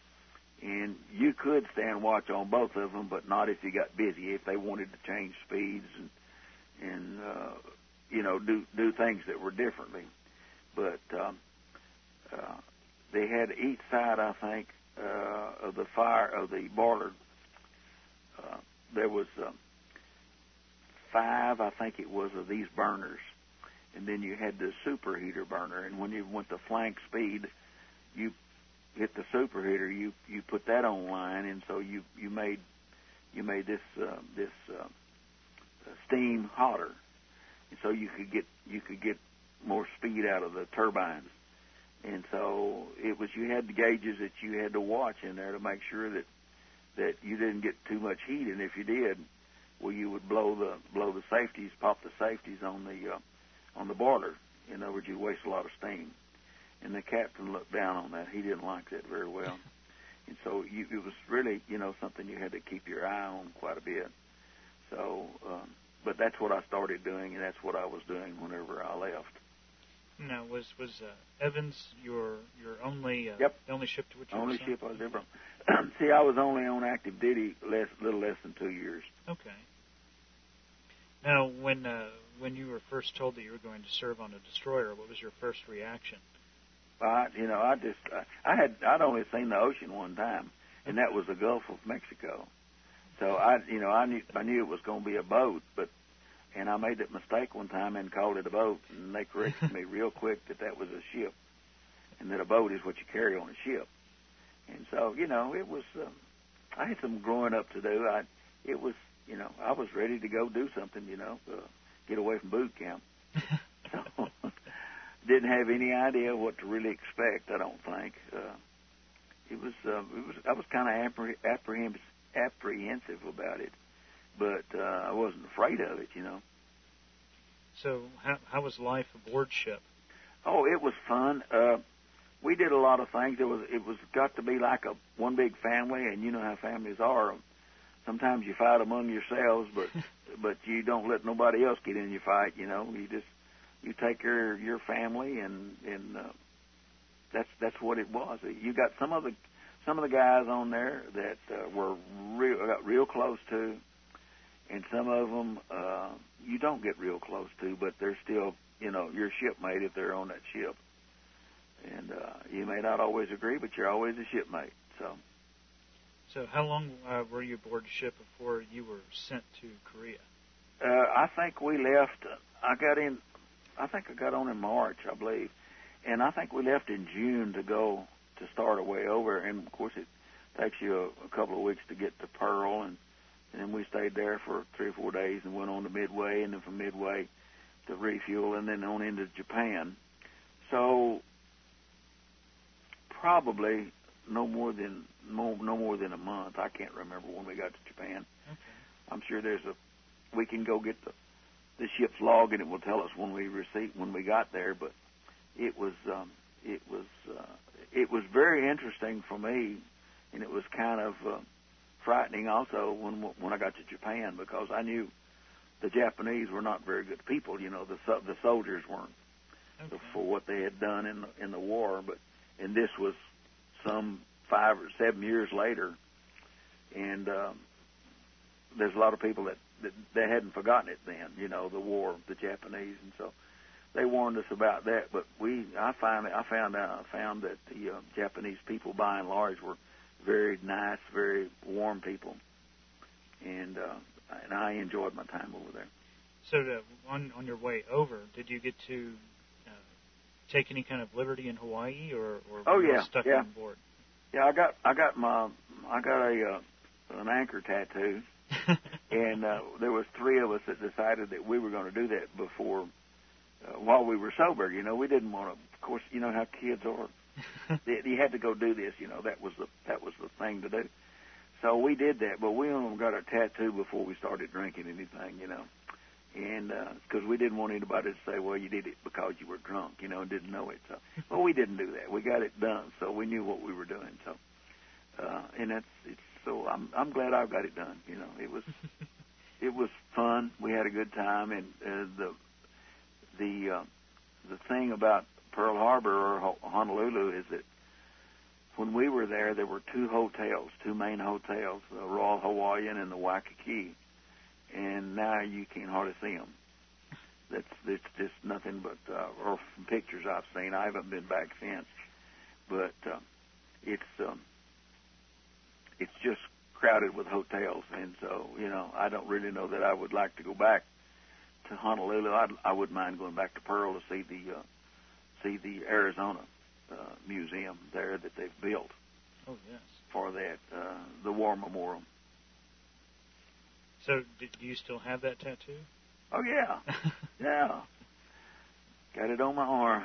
And you could stand watch on both of them, but not if you got busy. If they wanted to change speeds and and uh, you know do do things that were differently, but um, uh, they had each side, I think, uh, of the fire of the boiler. Uh, there was uh, five, I think it was, of these burners, and then you had the superheater burner. And when you went to flank speed, you hit the superheater, you you put that online, and so you you made you made this uh, this uh, steam hotter, and so you could get you could get more speed out of the turbines. And so it was you had the gauges that you had to watch in there to make sure that that you didn't get too much heat, and if you did, well, you would blow the blow the safeties, pop the safeties on the uh, on the boiler. In other words, you waste a lot of steam. And the captain looked down on that. He didn't like that very well. And so you, it was really, you know, something you had to keep your eye on quite a bit. So, um, but that's what I started doing, and that's what I was doing whenever I left. Now, was was uh, Evans your your only uh, yep. the only ship to which you only were ship I was ever on? See, I was only on active duty less, little less than two years. Okay. Now, when uh, when you were first told that you were going to serve on a destroyer, what was your first reaction? I, you know, I just, I, I had, I'd only seen the ocean one time, and that was the Gulf of Mexico. So I, you know, I knew, I knew it was going to be a boat, but, and I made that mistake one time and called it a boat, and they corrected me real quick that that was a ship, and that a boat is what you carry on a ship. And so, you know, it was, um, I had some growing up to do. I, it was, you know, I was ready to go do something, you know, uh, get away from boot camp. So, didn't have any idea what to really expect. I don't think uh, it was. Uh, it was. I was kind of appreh- apprehens- apprehensive about it, but uh, I wasn't afraid of it. You know. So, how how was life aboard ship? Oh, it was fun. Uh, we did a lot of things. It was. It was got to be like a one big family, and you know how families are. Sometimes you fight among yourselves, but but you don't let nobody else get in your fight. You know, you just you take care of your family, and and uh, that's that's what it was. You got some of the some of the guys on there that uh, were real got real close to, and some of them uh, you don't get real close to, but they're still, you know, your shipmate if they're on that ship. And uh, you may not always agree, but you're always a shipmate. So. So how long uh, were you aboard the ship before you were sent to Korea? Uh, I think we left. I got in. I think I got on in March, I believe, and I think we left in June to go to start our way over. And of course, it takes you a, a couple of weeks to get to Pearl, and, and then we stayed there for three or four days and went on to Midway, and then from Midway to refuel, and then on into Japan. So probably no more than no, no more than a month. I can't remember when we got to Japan. Okay. I'm sure there's a we can go get the the ship's log, and it will tell us when we received when we got there. But it was um, it was uh, it was very interesting for me, and it was kind of uh, frightening also when when I got to Japan, because I knew the Japanese were not very good people. You know, the the soldiers weren't okay. for what they had done in the, in the war. But and this was some five or seven years later, and um, there's a lot of people that, that they hadn't forgotten it then. You know, the war, the Japanese, and so they warned us about that. But we, I finally, I found out, I found that the uh, Japanese people, by and large, were very nice, very warm people, and uh, and I enjoyed my time over there. So, to, on on your way over, did you get to uh, take any kind of liberty in Hawaii, or, or oh were you yeah, stuck yeah. on board? Yeah, I got I got my I got a uh, an anchor tattoo, and uh, there was three of us that decided that we were going to do that before uh, while we were sober. You know, we didn't want to. Of course, you know how kids are. You had to go do this. You know, that was the that was the thing to do. So we did that, but we only got a tattoo before we started drinking anything. You know, and because uh, we didn't want anybody to say, "Well, you did it because you were drunk," you know, and didn't know it. So, well, we didn't do that. We got it done, so we knew what we were doing. So, uh, and that's it's. So I'm I'm glad I got it done. You know, it was it was fun. We had a good time, and uh, the the uh, the thing about Pearl Harbor or Honolulu is that when we were there, there were two hotels, two main hotels, the Royal Hawaiian and the Waikiki, and now you can't hardly see them. That's it's just nothing but, uh, or from pictures I've seen. I haven't been back since, but uh, it's um, it's just crowded with hotels, and so you know I don't really know that I would like to go back to Honolulu. I'd, I wouldn't mind going back to Pearl to see the uh, see the Arizona uh, museum there that they've built. Oh yes. For that uh, the War Memorial. So, do you still have that tattoo? Oh yeah, yeah. Got it on my arm.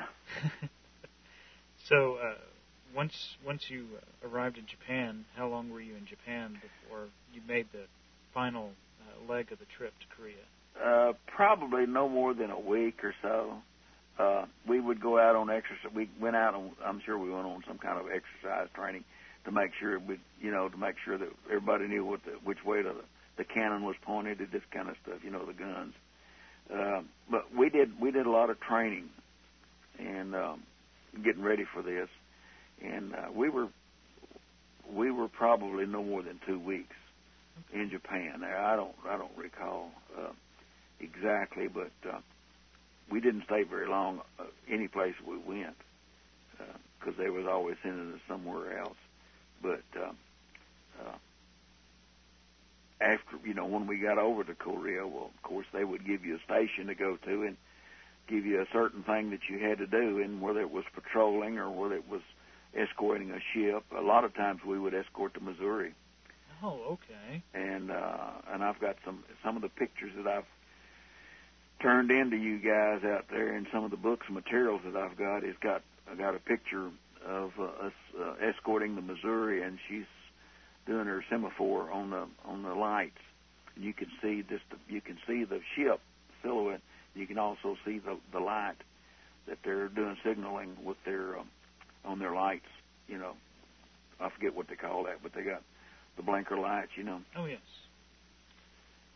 So, uh, once once you uh, arrived in Japan, how long were you in Japan before you made the final uh, leg of the trip to Korea? Uh, probably no more than a week or so. Uh, we would go out on exercise. We went out on. I'm sure we went on some kind of exercise training to make sure we, you know, to make sure that everybody knew what the, which way the the cannon was pointed, and this kind of stuff. You know, the guns. Uh, but we did we did a lot of training and um, getting ready for this, and uh, we were we were probably no more than two weeks in Japan. Now, I don't I don't recall uh, exactly, but uh, we didn't stay very long uh, any place we went because uh, they was always sending us somewhere else. But uh, uh, after, you know, when we got over to Korea, well, of course, they would give you a station to go to and give you a certain thing that you had to do, and whether it was patrolling or whether it was escorting a ship. A lot of times we would escort to Missouri. Oh, okay. And uh, and I've got some some of the pictures that I've turned into you guys out there, and some of the books and materials that I've got. Has got I got a picture of uh, us uh, escorting the Missouri, and she's doing her semaphore on the on the lights. And you can see just the, you can see the ship silhouette. You can also see the the light that they're doing signaling with their um, on their lights. You know, I forget what they call that, but they got the blinker lights. You know. Oh yes.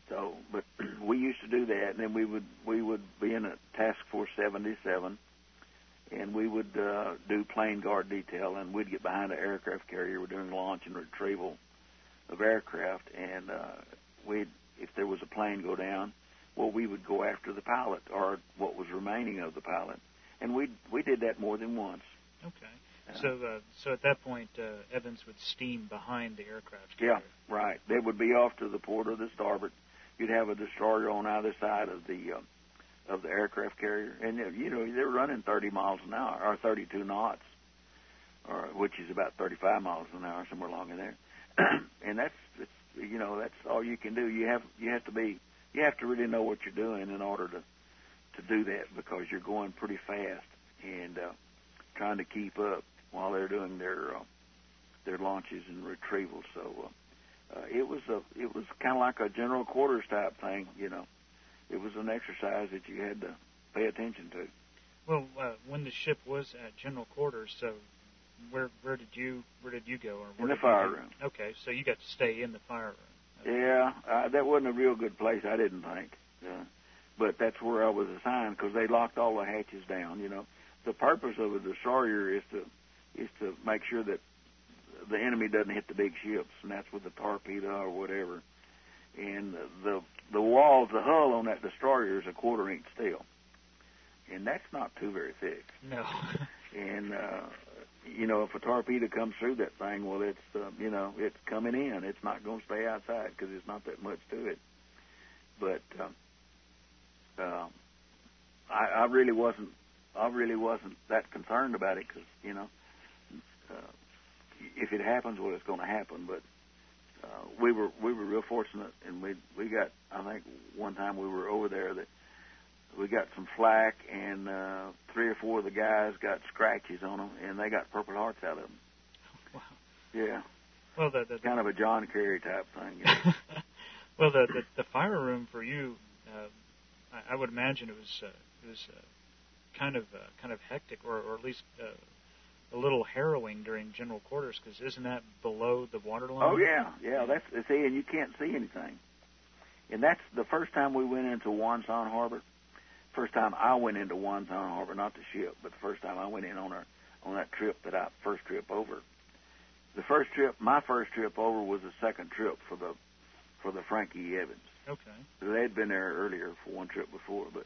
So, but we used to do that, and then we would we would be in a Task Force seventy-seven, and we would uh, do plane guard detail, and we'd get behind an aircraft carrier. We're doing launch and retrieval of aircraft, and uh, we'd if there was a plane go down, well, we would go after the pilot or what was remaining of the pilot, and we we did that more than once. Okay. So, uh, so at that point, uh, Evans would steam behind the aircraft carrier. Yeah, right. They would be off to the port or the starboard. You'd have a destroyer on either side of the uh, of the aircraft carrier, and you know they're running thirty miles an hour or thirty-two knots, or which is about thirty-five miles an hour, somewhere along in there. And that's it's, you know that's all you can do. You have you have to be you have to really know what you're doing in order to to do that, because you're going pretty fast and uh, trying to keep up while they're doing their uh, their launches and retrievals. So uh, uh, it was a it was kind of like a general quarters type thing, you know. It was an exercise that you had to pay attention to. Well, uh, when the ship was at general quarters, so where where did you where did you go? Or where in the did fire you room. Okay, so you got to stay in the fire room. Okay. Yeah, uh, that wasn't a real good place, I didn't think. Uh, but that's where I was assigned, because they locked all the hatches down. You know, the purpose of a destroyer is to is to make sure that the enemy doesn't hit the big ships, and that's with a torpedo or whatever. And the the walls, the hull on that destroyer is a quarter inch steel, and that's not too very thick. No. And uh, you know, if a torpedo comes through that thing, well, it's uh, you know, it's coming in. It's not going to stay outside because there's not that much to it. But um, uh, I, I really wasn't. I really wasn't that concerned about it, because you know. Uh, if it happens, well, it's going to happen. But uh, we were we were real fortunate, and we we got I think one time we were over there that we got some flack, and uh, three or four of the guys got scratches on them, and they got Purple Hearts out of them. Wow. Yeah. Well, the, the, the kind of a John Kerry type thing. You know? Well, the, the the fire room for you, uh, I, I would imagine it was uh, it was uh, kind of uh, kind of hectic, or or at least. Uh, a little harrowing during general quarters, because isn't that below the waterline? Oh, yeah, yeah, that's, see, and you can't see anything. And that's the first time we went into Wonsan Harbor. First time I went into Wonsan Harbor, not the ship, but the first time I went in on our, on that trip, that I, first trip over. The first trip, my first trip over was the second trip for the, for the Frankie Evans. Okay. They had been there earlier for one trip before, but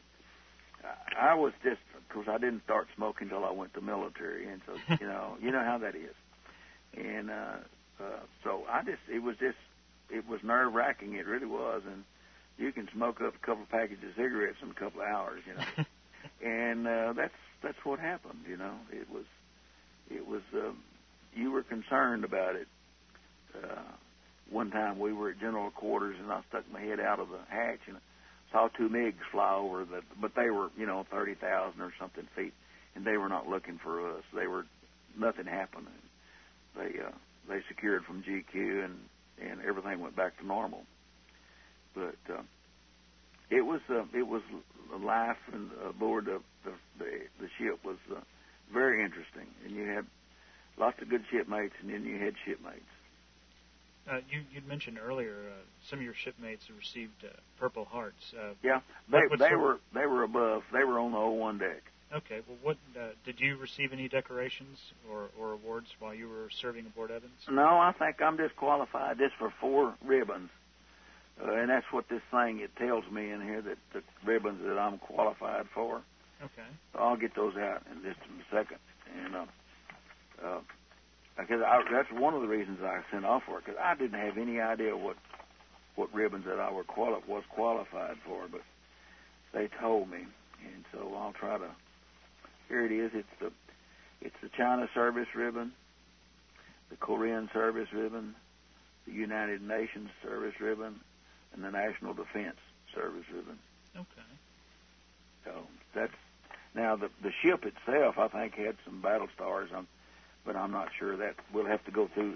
I was just, because I didn't start smoking until I went to military, and so, you know, you know how that is. And uh, uh, so I just, it was just, it was nerve-wracking, it really was, and you can smoke up a couple of packages of cigarettes in a couple of hours, you know. And uh, that's that's what happened, you know. It was, it was, uh, you were concerned about it. Uh, one time we were at general quarters, and I stuck my head out of the hatch, and saw two MiGs fly over, the, but they were, you know, thirty thousand or something feet, and they were not looking for us. They were, nothing happened. They uh, they secured from G Q, and, and everything went back to normal. But uh, it was uh, it was life and aboard the the, the, the ship was uh, very interesting, and you had lots of good shipmates, and then you had shipmates. Uh, you you'd mentioned earlier uh, some of your shipmates received uh, Purple Hearts. Uh, yeah, they what, what they sort were they were above. They were on the oh one deck. Okay. Well, what uh, did you receive any decorations or, or awards while you were serving aboard Evans? No, I think I'm just qualified just for four ribbons, uh, and that's what this thing it tells me in here, that the ribbons that I'm qualified for. Okay. So I'll get those out in just a second, and uh, uh, because I, that's one of the reasons I sent off for it, because I didn't have any idea what what ribbons that I were quali- was qualified for, but they told me, and so I'll try to. Here it is. It's the it's the China Service Ribbon, the Korean Service Ribbon, the United Nations Service Ribbon, and the National Defense Service Ribbon. Okay. So that's now the the ship itself, I think, had some battle stars on. But I'm not sure that we'll have to go through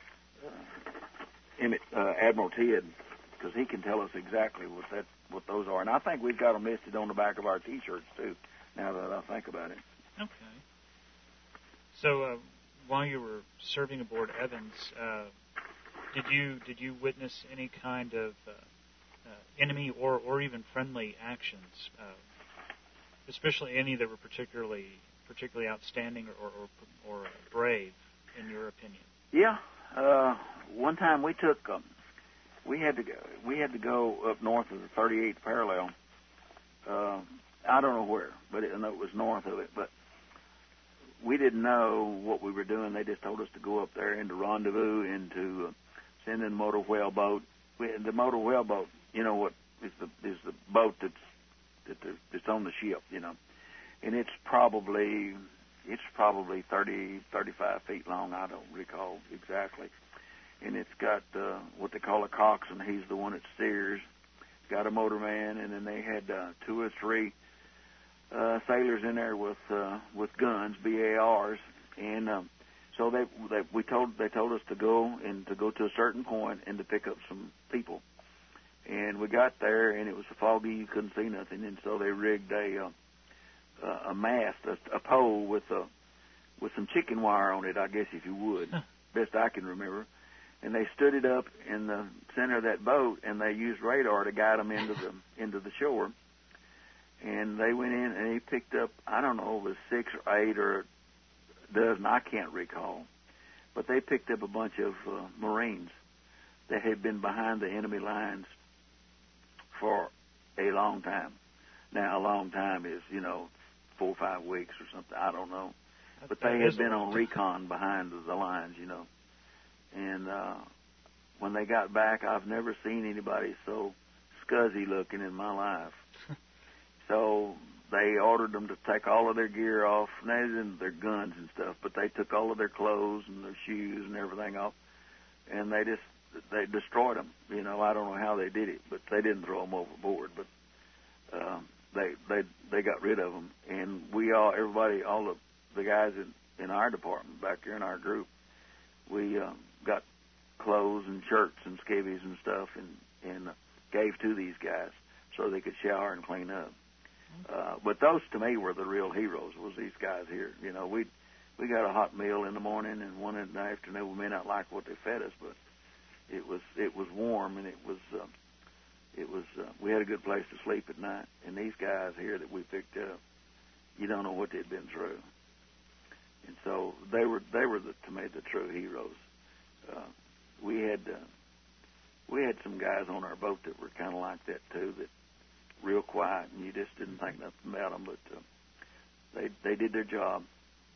uh, uh, Admiral Tidd, because he can tell us exactly what that what those are. And I think we've got them listed on the back of our T-shirts too. Now that I think about it. Okay. So uh, while you were serving aboard Evans, uh, did you did you witness any kind of uh, uh, enemy or, or even friendly actions, uh, especially any that were particularly particularly outstanding or, or, or brave, in your opinion? Yeah. Uh, one time we took, um, we had to go, we had to go up north of the thirty-eighth parallel. Uh, I don't know where, but it, I know it was north of it. But we didn't know what we were doing. They just told us to go up there into rendezvous and to uh, send in a motor whale boat. We, the motor whale boat, you know what, is the is the boat that's that the, that's on the ship, you know, and it's probably it's probably thirty, thirty-five feet long. I don't recall exactly. And it's got uh, what they call a coxswain. He's the one that steers. Got a motorman, and then they had uh, two or three uh, sailors in there with uh, with guns, B A Rs, and um, so they, they we told they told us to go and to go to a certain point and to pick up some people. And we got there, and it was so foggy you couldn't see nothing, and so they rigged a uh, a mast, a, a pole with a with some chicken wire on it, I guess if you would, huh. Best I can remember. And they stood it up in the center of that boat, and they used radar to guide them into the into the shore. And they went in, and they picked up, I don't know, it was six or eight or a dozen, I can't recall. But they picked up a bunch of uh, Marines that had been behind the enemy lines for a long time. Now, a long time is, you know, four or five weeks or something, I don't know. But they had been on recon behind the lines, you know. And uh, when they got back, I've never seen anybody so scuzzy looking in my life. So they ordered them to take all of their gear off, and their guns and stuff, but they took all of their clothes and their shoes and everything off, and they just they destroyed them. You know, I don't know how they did it, but they didn't throw them overboard, but uh, they they they got rid of them. And we all, everybody, all of the guys in, in our department back here in our group, we uh, got clothes and shirts and skivvies and stuff and, and uh, gave to these guys so they could shower and clean up. Uh, but those, to me, were the real heroes, was these guys here. You know, we we got a hot meal in the morning and one in the afternoon. We may not like what they fed us, but it was it was warm and it was uh, it was uh, we had a good place to sleep at night. And these guys here that we picked up, you don't know what they'd been through. And so they were they were the, to me the true heroes. Uh, we had uh, we had some guys on our boat that were kind of like that too, that real quiet, and you just didn't think nothing about them, but uh, they they did their job.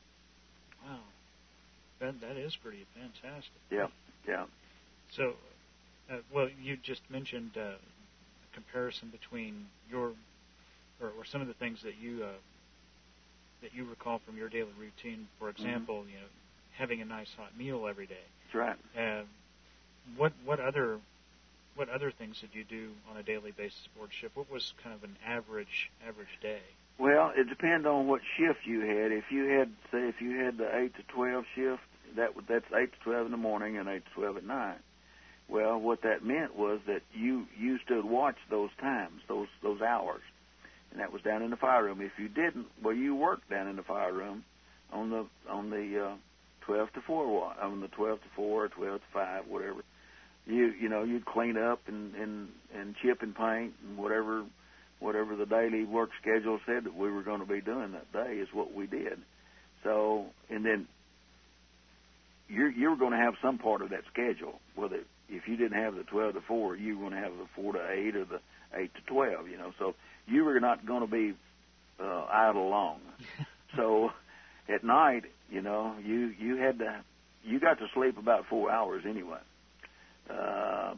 Wow, that that is pretty fantastic. Yeah, yeah. So, uh, well, you just mentioned uh, a comparison between your or, or some of the things that you uh, that you recall from your daily routine. For example, mm-hmm. you know, having a nice hot meal every day. That's right. Uh, what what other What other things did you do on a daily basis aboard ship? What was kind of an average average day? Well, it depends on what shift you had. If you had, say, if you had the eight to twelve shift, that that's eight to twelve in the morning and eight to twelve at night. Well, what that meant was that you you stood watch those times, those those hours, and that was down in the fire room. If you didn't, well, you worked down in the fire room on the on the uh, twelve to four watch, on the twelve to four, twelve to five, whatever. You you know you'd clean up and, and, and chip and paint and whatever whatever the daily work schedule said that we were going to be doing that day is what we did. So and then you you were going to have some part of that schedule. Whether if you didn't have the twelve to four, you were going to have the four to eight or the eight to twelve. You know, so you were not going to be uh, idle long. So at night, you know, you you had to you got to sleep about four hours anyway. Uh,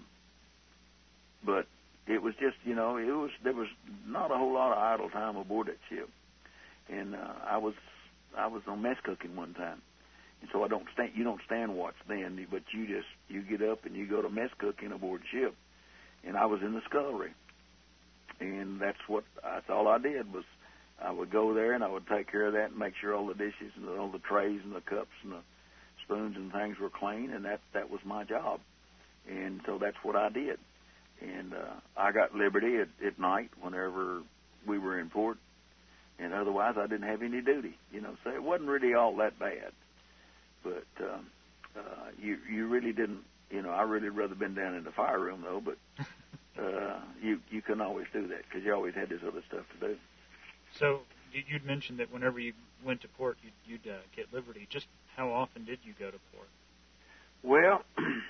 but it was just, you know, it was there was not a whole lot of idle time aboard that ship, and uh, I was I was on mess cooking one time, and so I don't stand you don't stand watch then, but you just you get up and you go to mess cooking aboard ship, and I was in the scullery, and that's what that's all I did was I would go there and I would take care of that and make sure all the dishes and all the trays and the cups and the spoons and things were clean, and that that was my job. And so that's what I did. And uh, I got liberty at, at night whenever we were in port. And otherwise, I didn't have any duty. You know, so it wasn't really all that bad. But um, uh, you you really didn't, you know, I really rather been down in the fire room, though. But uh, you you couldn't always do that because you always had this other stuff to do. So you'd mentioned that whenever you went to port, you'd, you'd uh, get liberty. Just how often did you go to port? Well,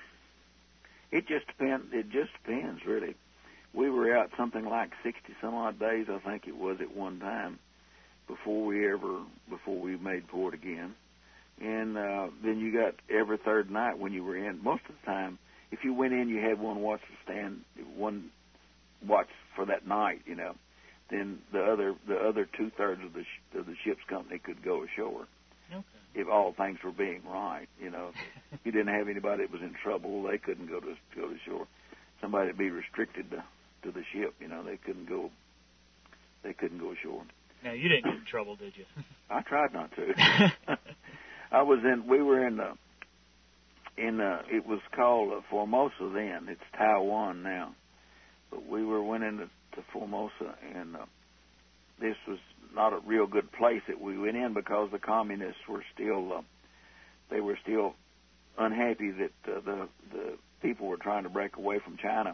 it just depends. It just depends, really. We were out something like sixty some odd days, I think it was, at one time before we ever before we made port again. And uh, then you got every third night when you were in. Most of the time, if you went in, you had one watch to stand, one watch for that night, you know. Then the other the other two thirds of the sh- of the ship's company could go ashore. Okay. If all things were being right, you know. If you didn't have anybody that was in trouble, they couldn't go to go to shore. Somebody would be restricted to, to the ship, you know. They couldn't go. They couldn't go ashore. Now you didn't get in trouble, did you? I tried not to. I was in. We were in the. In uh, it was called uh, Formosa then. It's Taiwan now, but we were went into to Formosa, and uh, this was not a real good place that we went in because the communists were still. Uh, they were still unhappy that uh, the the people were trying to break away from China,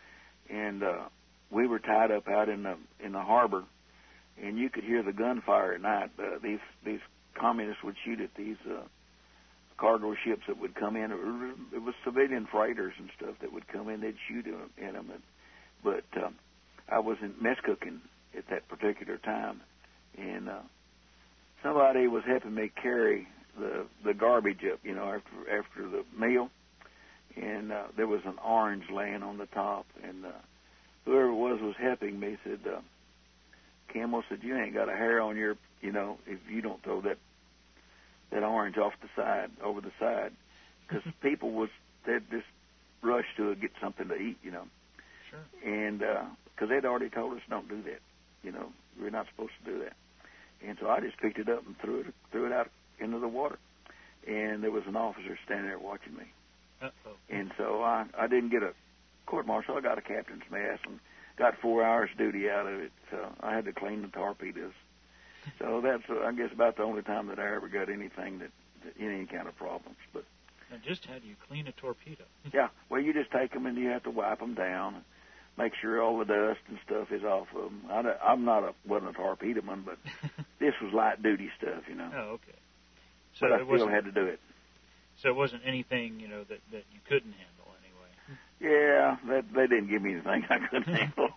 and uh, we were tied up out in the in the harbor, and you could hear the gunfire at night. Uh, these these communists would shoot at these. Uh, cargo ships that would come in. It was civilian freighters and stuff that would come in. They'd shoot in them. But um, I was in mess cooking at that particular time, and uh, somebody was helping me carry the the garbage up, you know, after after the meal, and uh, there was an orange laying on the top, and uh, whoever it was was helping me said, uh, Campbell said, you ain't got a hair on your, you know, if you don't throw that that orange off the side, over the side, because people was, they'd just rush to get something to eat, you know. Sure. And, because uh, they'd already told us don't do that, you know, we're not supposed to do that. And so I just picked it up and threw it, threw it out into the water. And there was an officer standing there watching me. Uh-oh. And so I, I didn't get a court-martial, I got a captain's mess and got four hours duty out of it. So I had to clean the torpedoes. So that's, uh, I guess, about the only time that I ever got anything that, that any kind of problems. But now, just how do you clean a torpedo? Yeah, well, you just take them and you have to wipe them down, and make sure all the dust and stuff is off of them. I, I'm not a wasn't a torpedo man, but this was light duty stuff, you know. Oh, okay. So but I it still had to do it. So it wasn't anything, you know, that, that you couldn't handle anyway. Yeah, that, they didn't give me anything I couldn't handle.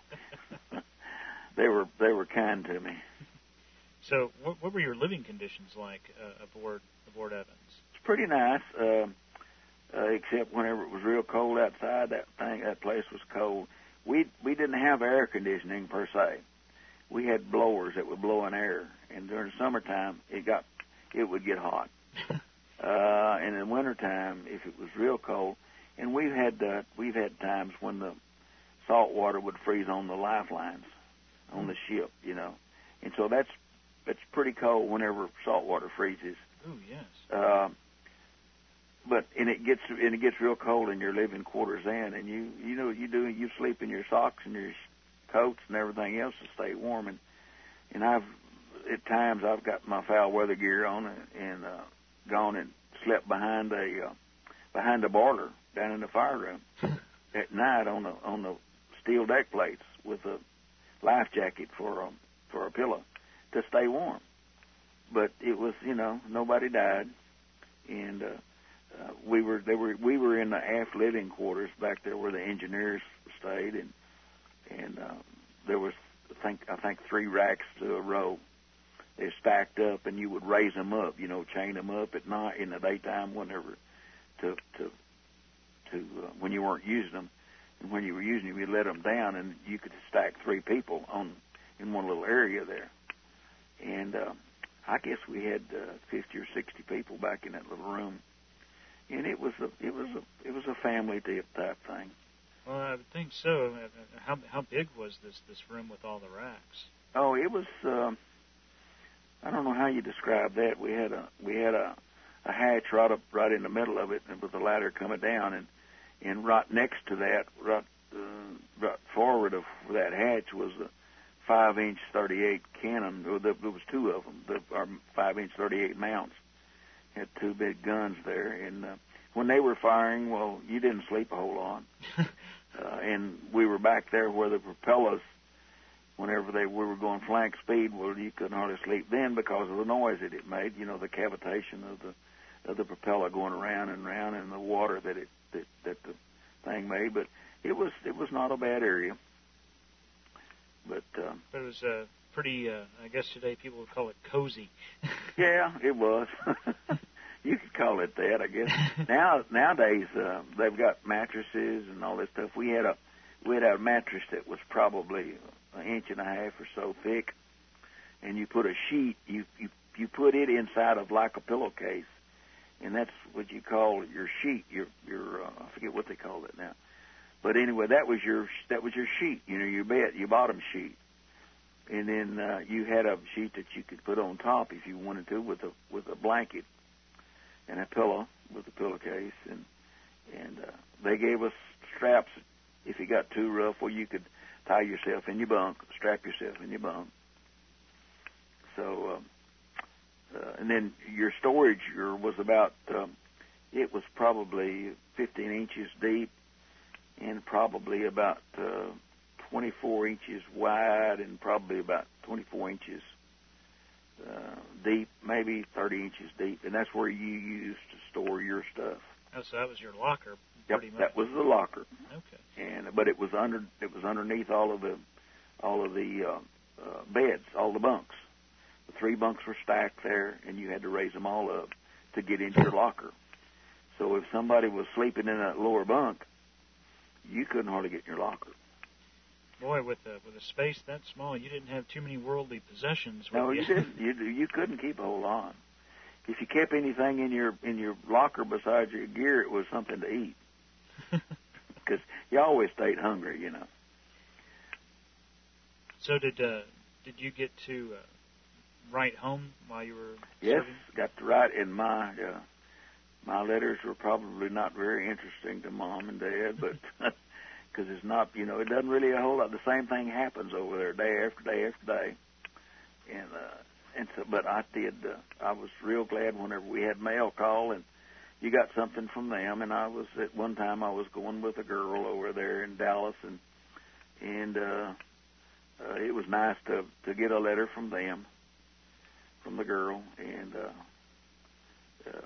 They were they were kind to me. So, what, what were your living conditions like uh, aboard aboard Evans? It's pretty nice, uh, uh, except whenever it was real cold outside. That thing, that place was cold. We we didn't have air conditioning per se. We had blowers that would blow in air, and during the summertime, it got it would get hot. uh, and in wintertime, if it was real cold, and we've had uh, we've had times when the salt water would freeze on the lifelines on the ship, you know, and so that's It's pretty cold whenever salt water freezes. Oh yes. Uh, but and it gets and it gets real cold in your living quarters then, and you you know what you do you sleep in your socks and your coats and everything else to stay warm. And and I've at times I've got my foul weather gear on and, and uh, gone and slept behind a uh, behind a boiler down in the fire room at night on the on the steel deck plates with a life jacket for a, for a pillow to stay warm. But it was, you know, nobody died, and uh, uh, we were they were we were in the aft living quarters back there where the engineers stayed, and and uh, there was I think I think three racks to a row. They're stacked up, and you would raise them up, you know, chain them up at night in the daytime, whenever to to to uh, when you weren't using them, and when you were using them, you let them down, and you could stack three people on in one little area there. And uh, I guess we had uh, fifty or sixty people back in that little room, and it was a it was a it was a family type thing. Well, I would think so. How how big was this this room with all the racks? Oh, it was. Uh, I don't know how you describe that. We had a we had a, a hatch right up right in the middle of it, and with a ladder coming down, and and right next to that, right uh, right forward of that hatch was a five-inch thirty-eight cannon. There was two of them. The our five-inch thirty-eight mounts had two big guns there, and uh, when they were firing, well, you didn't sleep a whole lot. uh, and we were back there where the propellers, whenever they we were going flank speed, well, you couldn't hardly sleep then because of the noise that it made. You know, the cavitation of the of the propeller going around and around, and the water that it that, that the thing made. But it was it was not a bad area. But uh, but it was uh, pretty. Uh, I guess today people would call it cozy. Yeah, it was. You could call it that, I guess. now nowadays uh, they've got mattresses and all this stuff. We had a we had a mattress that was probably an inch and a half or so thick, and you put a sheet. You you you put it inside of like a pillowcase, and that's what you call your sheet. Your your uh, I forget what they call it now, but anyway, that was your that was your sheet. You know, your bed, your bottom sheet. And then uh, you had a sheet that you could put on top if you wanted to, with a with a blanket and a pillow with a pillowcase. And and uh, they gave us straps. If it got too rough, well, you could tie yourself in your bunk, strap yourself in your bunk. So, um, uh, and then your storage your was about um, it was probably fifteen inches deep and probably about Uh, twenty-four inches wide and probably about twenty-four inches uh, deep, maybe thirty inches deep, and that's where you used to store your stuff. Oh, so that was your locker, Yep, pretty much. that was the locker. Okay. And but it was under, it was underneath all of the, all of the uh, uh, beds, all the bunks. The three bunks were stacked there, and you had to raise them all up to get into your locker. So if somebody was sleeping in that lower bunk, you couldn't hardly get in your locker. Boy, with a with a space that small, you didn't have too many worldly possessions. No, you you didn't. You you couldn't keep a whole lot. If you kept anything in your in your locker besides your gear, it was something to eat. Because you always stayed hungry, you know. So did uh, did you get to uh, write home while you were Yes, serving? got to write, and my uh, my letters were probably not very interesting to Mom and Dad, but. Because it's not, you know, it doesn't really a whole lot. The same thing happens over there, day after day after day, and uh, and so. But I did. Uh, I was real glad whenever we had mail call and you got something from them. And I was at one time I was going with a girl over there in Dallas, and and uh, uh, it was nice to to get a letter from them, from the girl, and uh, uh,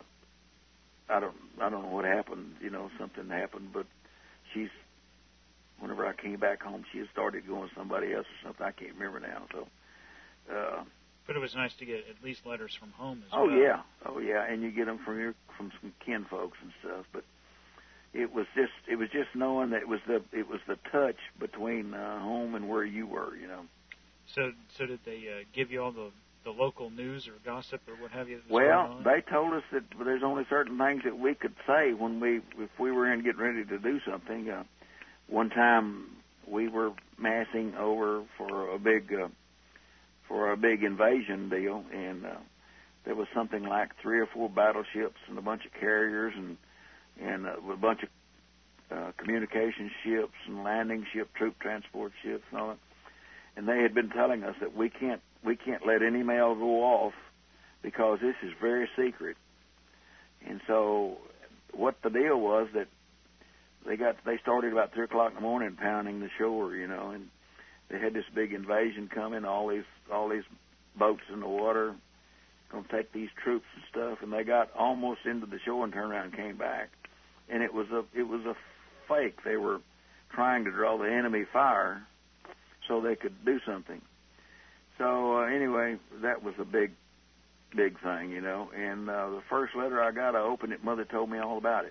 I don't I don't know what happened. You know, something happened, but she's. Whenever I came back home, she had started going with somebody else or something. I can't remember now. So, uh, but it was nice to get at least letters from home as oh well. Oh yeah, oh yeah, and you get them from your from some kin folks and stuff. But it was just it was just knowing that it was the it was the touch between uh, home and where you were, you know. So so did they uh, give you all the the local news or gossip or what have you? That was well, going on? They told us that there's only certain things that we could say when we if we were in getting ready to do something. Uh, One time we were massing over for a big uh, for a big invasion deal, and uh, there was something like three or four battleships and a bunch of carriers and and uh, a bunch of uh, communication ships and landing ship, troop transport ships, and all that. And they had been telling us that we can't we can't let any mail go off because this is very secret. And so, what the deal was that. They got. They started about three o'clock in the morning, pounding the shore, you know, and they had this big invasion coming. All these, all these boats in the water, going to take these troops and stuff. And they got almost into the shore and turned around and came back. And it was a, it was a fake. They were trying to draw the enemy fire so they could do something. So uh, anyway, that was a big, big thing, you know. And uh, the first letter I got, I opened it. Mother told me all about it.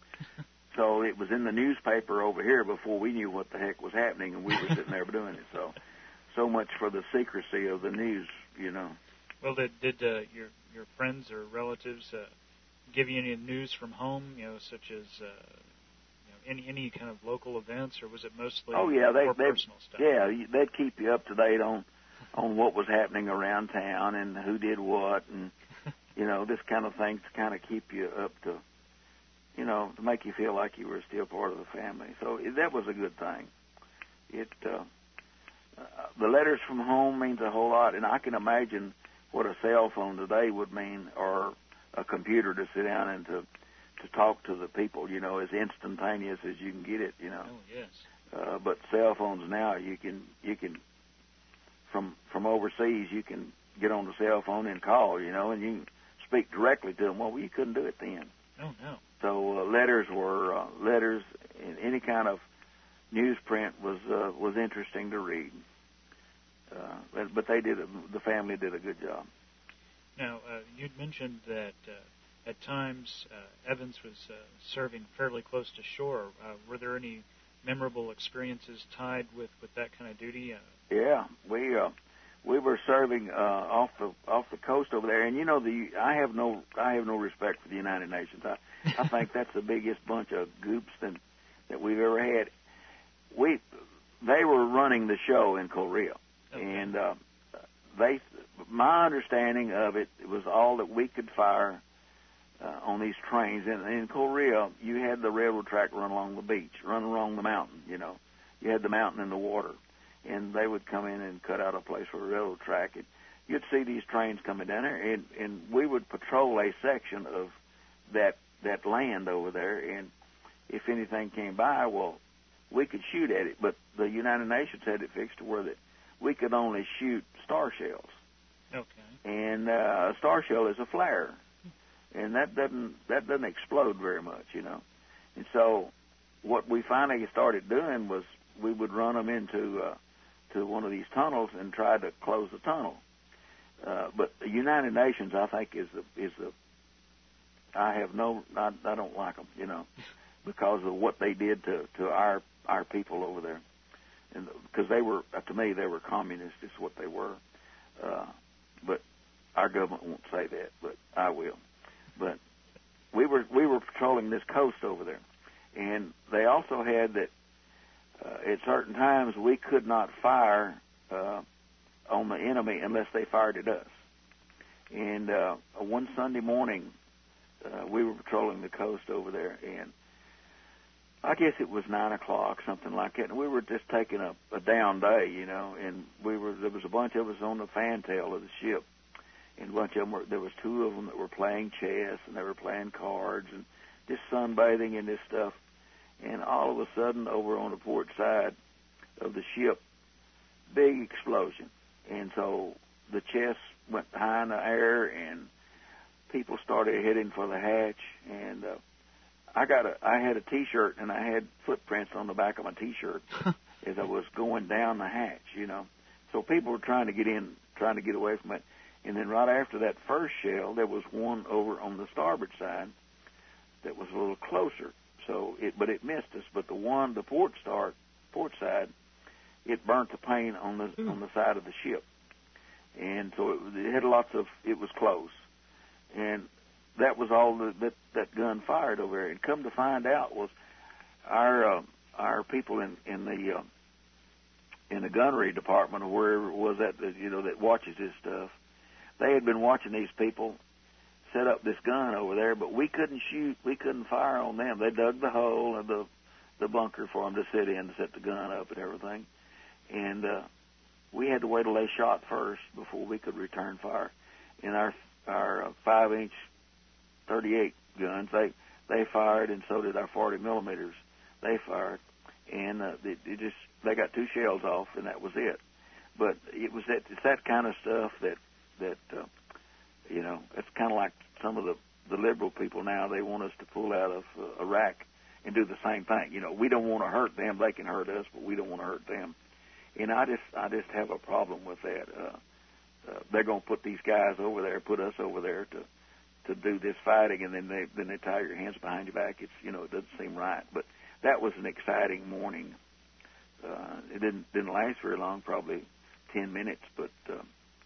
So it was in the newspaper over here before we knew what the heck was happening, and we were sitting there doing it. So, so much for the secrecy of the news, you know. Well, did did uh, your your friends or relatives uh, give you any news from home? You know, such as uh, you know, any any kind of local events, or was it mostly oh yeah, they, more they, personal stuff? Yeah, they'd keep you up to date on on what was happening around town and who did what, and you know, this kind of thing to kind of keep you up to. You know, to make you feel like you were still part of the family. So that was a good thing. It uh, uh, the letters from home means a whole lot, and I can imagine what a cell phone today would mean, or a computer to sit down and to to talk to the people, you know, as instantaneous as you can get it, you know. Oh, yes. Uh, but cell phones now, you can you can from from overseas, you can get on the cell phone and call, you know, and you can speak directly to them. Well, you couldn't do it then. Oh no. So uh, letters were uh, letters, and any kind of newsprint was uh, was interesting to read. Uh, but, but they did a, the family did a good job. Now, uh, you'd mentioned that uh, at times uh, Evans was uh, serving fairly close to shore. Uh, were there any memorable experiences tied with, with that kind of duty? Uh, yeah, we uh, we were serving uh, off the off the coast over there, and you know the I have no I have no respect for the United Nations. I I think that's the biggest bunch of goops that that we've ever had. We they were running the show in Korea. Okay. And uh, they, my understanding of it, it was all that we could fire uh, on these trains. And in Korea, you had the railroad track run along the beach, run along the mountain. You know, you had the mountain and the water, and they would come in and cut out a place for a railroad track. And you'd see these trains coming down there, and and we would patrol a section of that that land over there. And if anything came by, well, we could shoot at it. But the United Nations had it fixed to where that we could only shoot star shells. Okay. And uh, a star shell is a flare, and that doesn't that doesn't explode very much, you know. And so, what we finally started doing was we would run them into uh, to one of these tunnels and try to close the tunnel. Uh, but the United Nations, I think, is the is the I have no I, I don't like them, you know, because of what they did to to our our people over there. And because they were, to me, they were communists, is what they were. Uh, but our government won't say that, but I will. But we were we were patrolling this coast over there, and they also had that uh, at certain times we could not fire uh, on the enemy unless they fired at us. And uh, one Sunday morning, uh, we were patrolling the coast over there, and I guess it was nine o'clock, something like that. And we were just taking a, a down day, you know. And we were there was a bunch of us on the fantail of the ship, and a bunch of them were there was two of them that were playing chess and they were playing cards and just sunbathing and this stuff. And all of a sudden, over on the port side of the ship, big explosion. And so the chess went high in the air, and people started heading for the hatch. And uh, I got a, I had a T-shirt, and I had footprints on the back of my T-shirt as I was going down the hatch, you know. So people were trying to get in, trying to get away from it. And then right after that first shell, there was one over on the starboard side that was a little closer. So it, but it missed us. But the one, the port start, port side, it burnt the paint on the mm. on the side of the ship, and so it, it had lots of. It was close, and that was all that that, that gun fired over there. And come to find out, was our uh, our people in in the uh, in the gunnery department, or wherever it was that you know that watches this stuff, they had been watching these people set up this gun over there, but we couldn't shoot, we couldn't fire on them. They dug the hole and the the bunker for them to sit in to set the gun up and everything, and uh, we had to wait till they shot first before we could return fire. And our our uh, five inch thirty-eight guns, they they fired, and so did our forty millimeters. They fired, and uh, it, it just they got two shells off, and that was it. But it was that it's that kind of stuff that that. Uh, You know, it's kind of like some of the, the liberal people now. They want us to pull out of uh, Iraq and do the same thing. You know, we don't want to hurt them. They can hurt us, but we don't want to hurt them. And I just I just have a problem with that. Uh, uh, they're going to put these guys over there, put us over there to to do this fighting, and then they then they tie your hands behind your back. It's you know, it doesn't seem right. But that was an exciting morning. Uh, it didn't didn't last very long, probably ten minutes, but. Uh,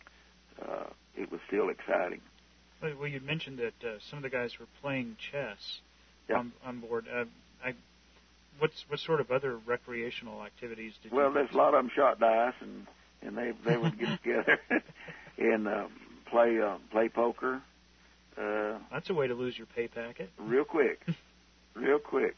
uh, it was still exciting. Well, you mentioned that uh, some of the guys were playing chess yeah. on, on board. Uh, I, what's what sort of other recreational activities did well, you? Well, there's a lot of them shot dice, and, and they they would get together and uh, play uh, play poker. Uh, That's a way to lose your pay packet. Real quick, real quick.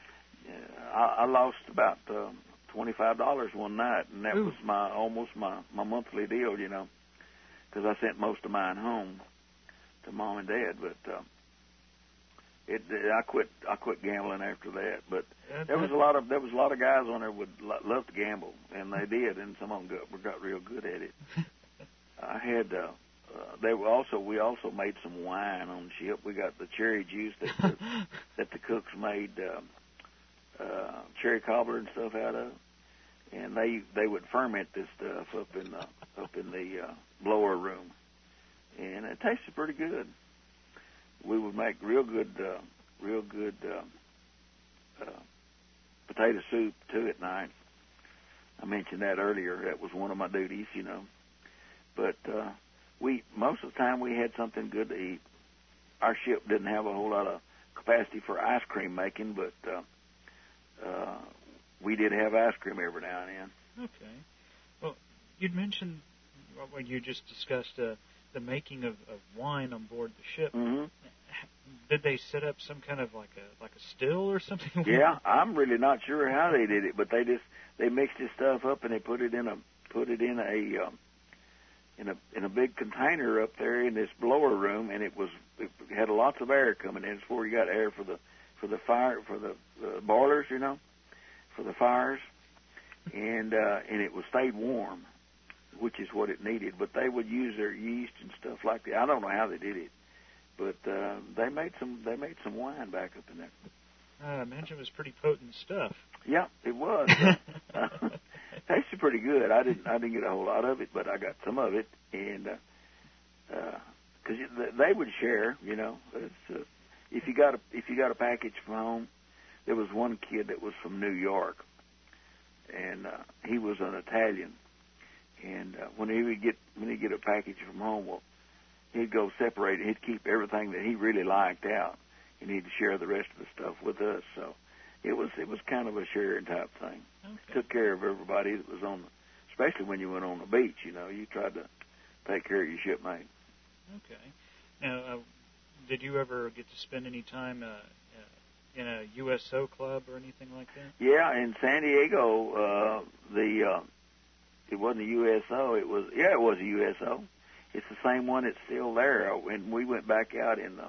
Uh, I, I lost about uh, twenty-five dollars one night, and that Ooh. was my almost my, my monthly deal, you know. Because I sent most of mine home to mom and dad, but uh, it, it I quit I quit gambling after that. But Uh, there was a lot of there was a lot of guys on there would lo- love to gamble, and they did, and some of them got got real good at it. I had. Uh, Uh, they were also. We also made some wine on the ship. We got the cherry juice that the, that the cooks made uh, uh, cherry cobbler and stuff out of, and they they would ferment this stuff up in the up in the uh, blower room, and it tasted pretty good. We would make real good, uh, real good uh, uh, potato soup too at night. I mentioned that earlier. That was one of my duties, you know, but. Uh, We most of the time we had something good to eat. Our ship didn't have a whole lot of capacity for ice cream making, but uh, uh, we did have ice cream every now and then. Okay. Well, you'd mentioned when you just discussed uh, the making of, of wine on board the ship. Mm-hmm. Did they set up some kind of like a like a still or something? Yeah, I'm really not sure how they did it, but they just they mixed this stuff up and they put it in a put it in a um, in a in a big container up there in this blower room, and it was it had lots of air coming in. It's where you got air for the for the fire for the uh, boilers, you know, for the fires, and uh, and it was stayed warm, which is what it needed. But they would use their yeast and stuff like that. I don't know how they did it, but uh, they made some they made some wine back up in there. I imagine it was pretty potent stuff. Yeah, it was. Uh, tasted pretty good. I didn't I didn't get a whole lot of it, but I got some of it, and because uh, uh, they would share, you know. It's, uh, if you got a if you got a package from home, there was one kid that was from New York, and uh, he was an Italian, and uh, when he would get when he get a package from home, well, he'd go separate it. He'd keep everything that he really liked out, and he'd share the rest of the stuff with us. So. It was it was kind of a sharing type thing. Okay. Took care of everybody that was on, the, especially when you went on the beach. You know, you tried to take care of your shipmate. Okay. Now, uh, did you ever get to spend any time uh, uh, in a U S O club or anything like that? Yeah, in San Diego, uh, the uh, it wasn't a U S O. It was yeah, it was a U S O. It's the same one that's still there. And we went back out in the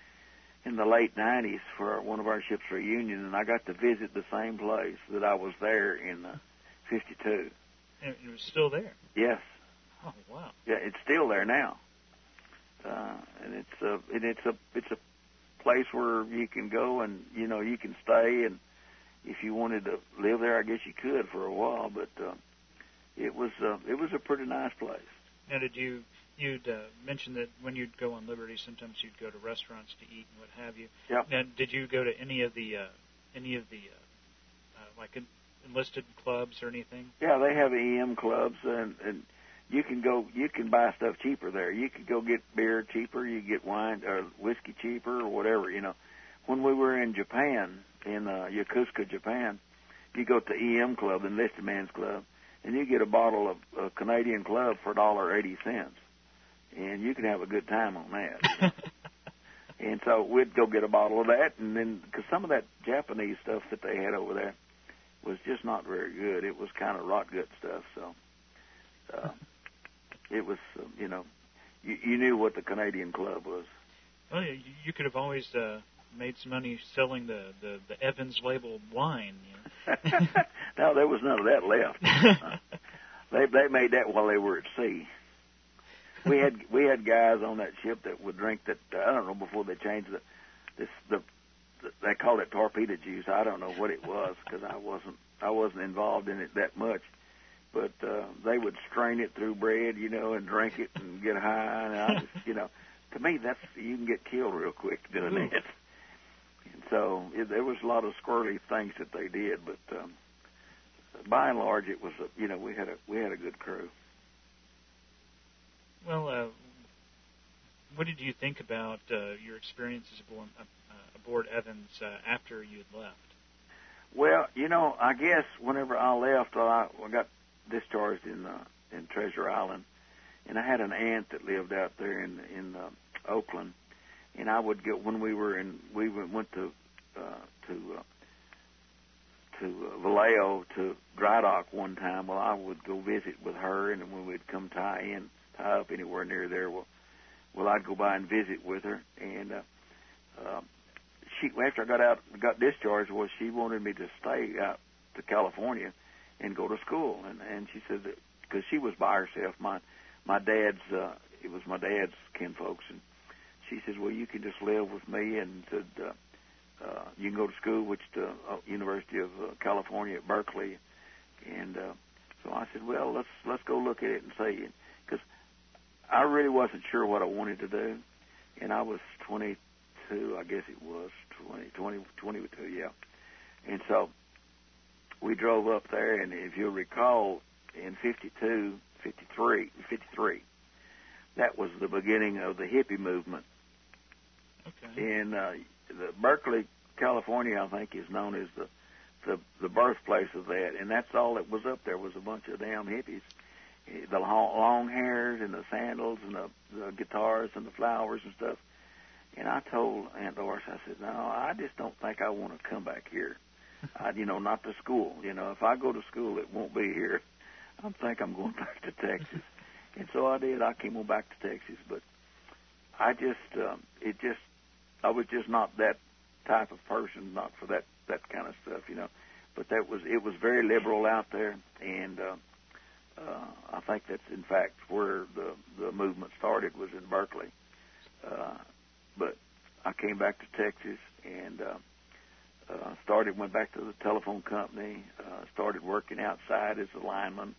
in the late nineties for one of our ships' reunion, and I got to visit the same place that I was there in uh, fifty-two. And it was still there? Yes. Oh, wow. Yeah, it's still there now. Uh, and it's a, and it's a, it's a place where you can go and, you know, you can stay, and if you wanted to live there, I guess you could for a while, but uh, it was, uh, it was a pretty nice place. Now, did you... You'd uh, mentioned that when you'd go on Liberty, sometimes you'd go to restaurants to eat and what have you. Yeah. Now, did you go to any of the uh, any of the uh, uh, like enlisted clubs or anything? Yeah, they have E M clubs, and, and you can go. You can buy stuff cheaper there. You could go get beer cheaper. You get wine or whiskey cheaper or whatever. You know, when we were in Japan, in uh, Yokosuka, Japan, you go to E M Club, the enlisted man's club, and you get a bottle of uh, Canadian Club for a dollar eighty cents. And you can have a good time on that. You know? And so we'd go get a bottle of that, and then, because some of that Japanese stuff that they had over there was just not very good. It was kind of rot gut stuff, so uh, it was, uh, you know, you, you knew what the Canadian Club was. Well, you, you could have always uh, made some money selling the, the, the Evans labeled wine. You know? No, there was none of that left. Uh, they they made that while they were at sea. We had we had guys on that ship that would drink that uh, I don't know before they changed the this the, the they called it torpedo juice. I don't know what it was because I wasn't I wasn't involved in it that much. But uh, they would strain it through bread, you know, and drink it and get high. And I just, you know, to me that's you can get killed real quick doing Ooh. that. And so it, there was a lot of squirrely things that they did, but um, by and large it was a, you know we had a we had a good crew. Well, uh, what did you think about uh, your experiences aboard, uh, aboard Evans uh, after you had left? Well, you know, I guess whenever I left, I, I got discharged in uh, in Treasure Island, and I had an aunt that lived out there in in uh, Oakland, and I would go when we were in we went to uh, to uh, to uh, Vallejo to dry dock one time. Well, I would go visit with her, and when we'd come tie in. tie up anywhere near there, well, well, I'd go by and visit with her, and uh, uh, she after I got out, got discharged, was she wanted me to stay out to California and go to school, and and she said that because she was by herself, my my dad's uh, it was my dad's kinfolks, and she says, well, you can just live with me, and said uh, uh, you can go to school, which the uh, University of uh, California at Berkeley, and uh, so I said, well, let's let's go look at it and see, because I really wasn't sure what I wanted to do, and I was twenty-two, I guess it was twenty, twenty, twenty-two, yeah, and so we drove up there, and if you'll recall, in fifty-two, fifty-three, fifty-three, that was the beginning of the hippie movement. Okay. In uh, the Berkeley, California, I think, is known as the, the the birthplace of that, and that's all that was up there was a bunch of damn hippies, the long, long hairs and the sandals and the, the guitars and the flowers and stuff. And I told Aunt Doris, I said, no, I just don't think I want to come back here. I, you know, not to school. You know, if I go to school, it won't be here. I think I'm going back to Texas. And so I did. I came on back to Texas. But I just, um, it just, I was just not that type of person, not for that, that kind of stuff, you know. But that was, it was very liberal out there. And uh, uh, I think that's, in fact, where the, the movement started was in Berkeley. Uh, but I came back to Texas and uh, Uh, started, went back to the telephone company, uh, started working outside as a lineman,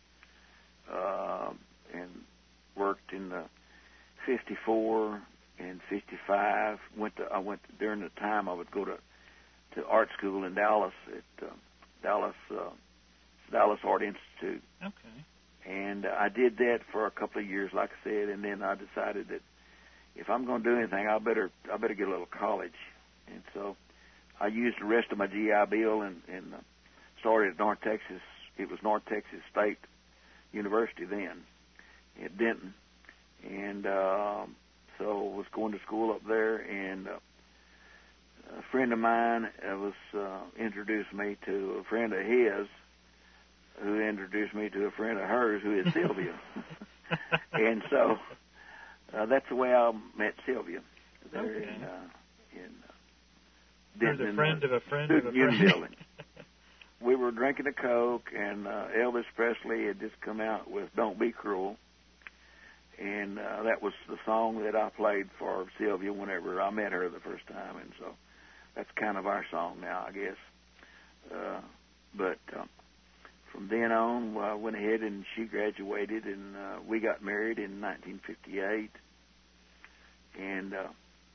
uh, and worked in the fifty-four and fifty-five. Went to, I went to, during the time I would go to, to art school in Dallas at uh, Dallas, uh, Dallas Art Institute. Okay. And uh, I did that for a couple of years, like I said, and then I decided that if I'm going to do anything, I better, I better get a little college. And so I used the rest of my G I Bill and, and uh, started at North Texas. It was North Texas State University then at Denton. And uh, so was going to school up there, and uh, a friend of mine uh, was uh, introduced me to a friend of his who introduced me to a friend of hers who is Sylvia. And so uh, that's the way I met Sylvia there okay. in, uh, in uh, You're the friend of a friend of a friend. building. We were drinking a Coke, and uh, Elvis Presley had just come out with "Don't Be Cruel," and uh, that was the song that I played for Sylvia whenever I met her the first time, and so that's kind of our song now, I guess. Uh, but uh, from then on, I went ahead and she graduated, and uh, we got married in nineteen fifty-eight, and uh,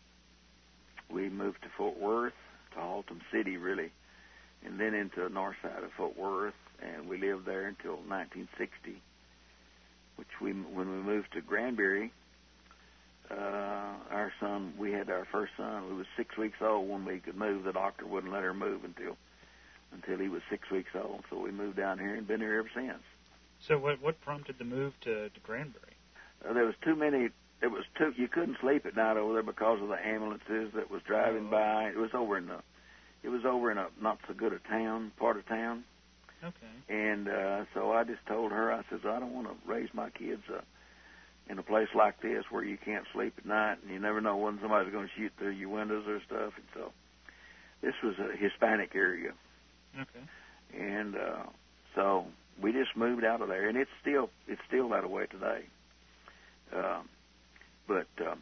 we moved to Fort Worth, to Haltom City, really, and then into the north side of Fort Worth, and we lived there until nineteen sixty, which we, when we moved to Granbury, uh, our son, we had our first son. We was six weeks old when we could move. The doctor wouldn't let her move until until he was six weeks old, so we moved down here and been here ever since. So what what prompted the move to, to Granbury? Uh, there was too many. It was too. You couldn't sleep at night over there because of the ambulances that was driving oh. by. It was over in the. It was over in a not so good a town, part of town. Okay. And uh, so I just told her, I says, I don't want to raise my kids uh, in a place like this where you can't sleep at night and you never know when somebody's going to shoot through your windows or stuff. And so this was a Hispanic area. Okay. And uh, so we just moved out of there, and it's still it's still that way today. Um, but um,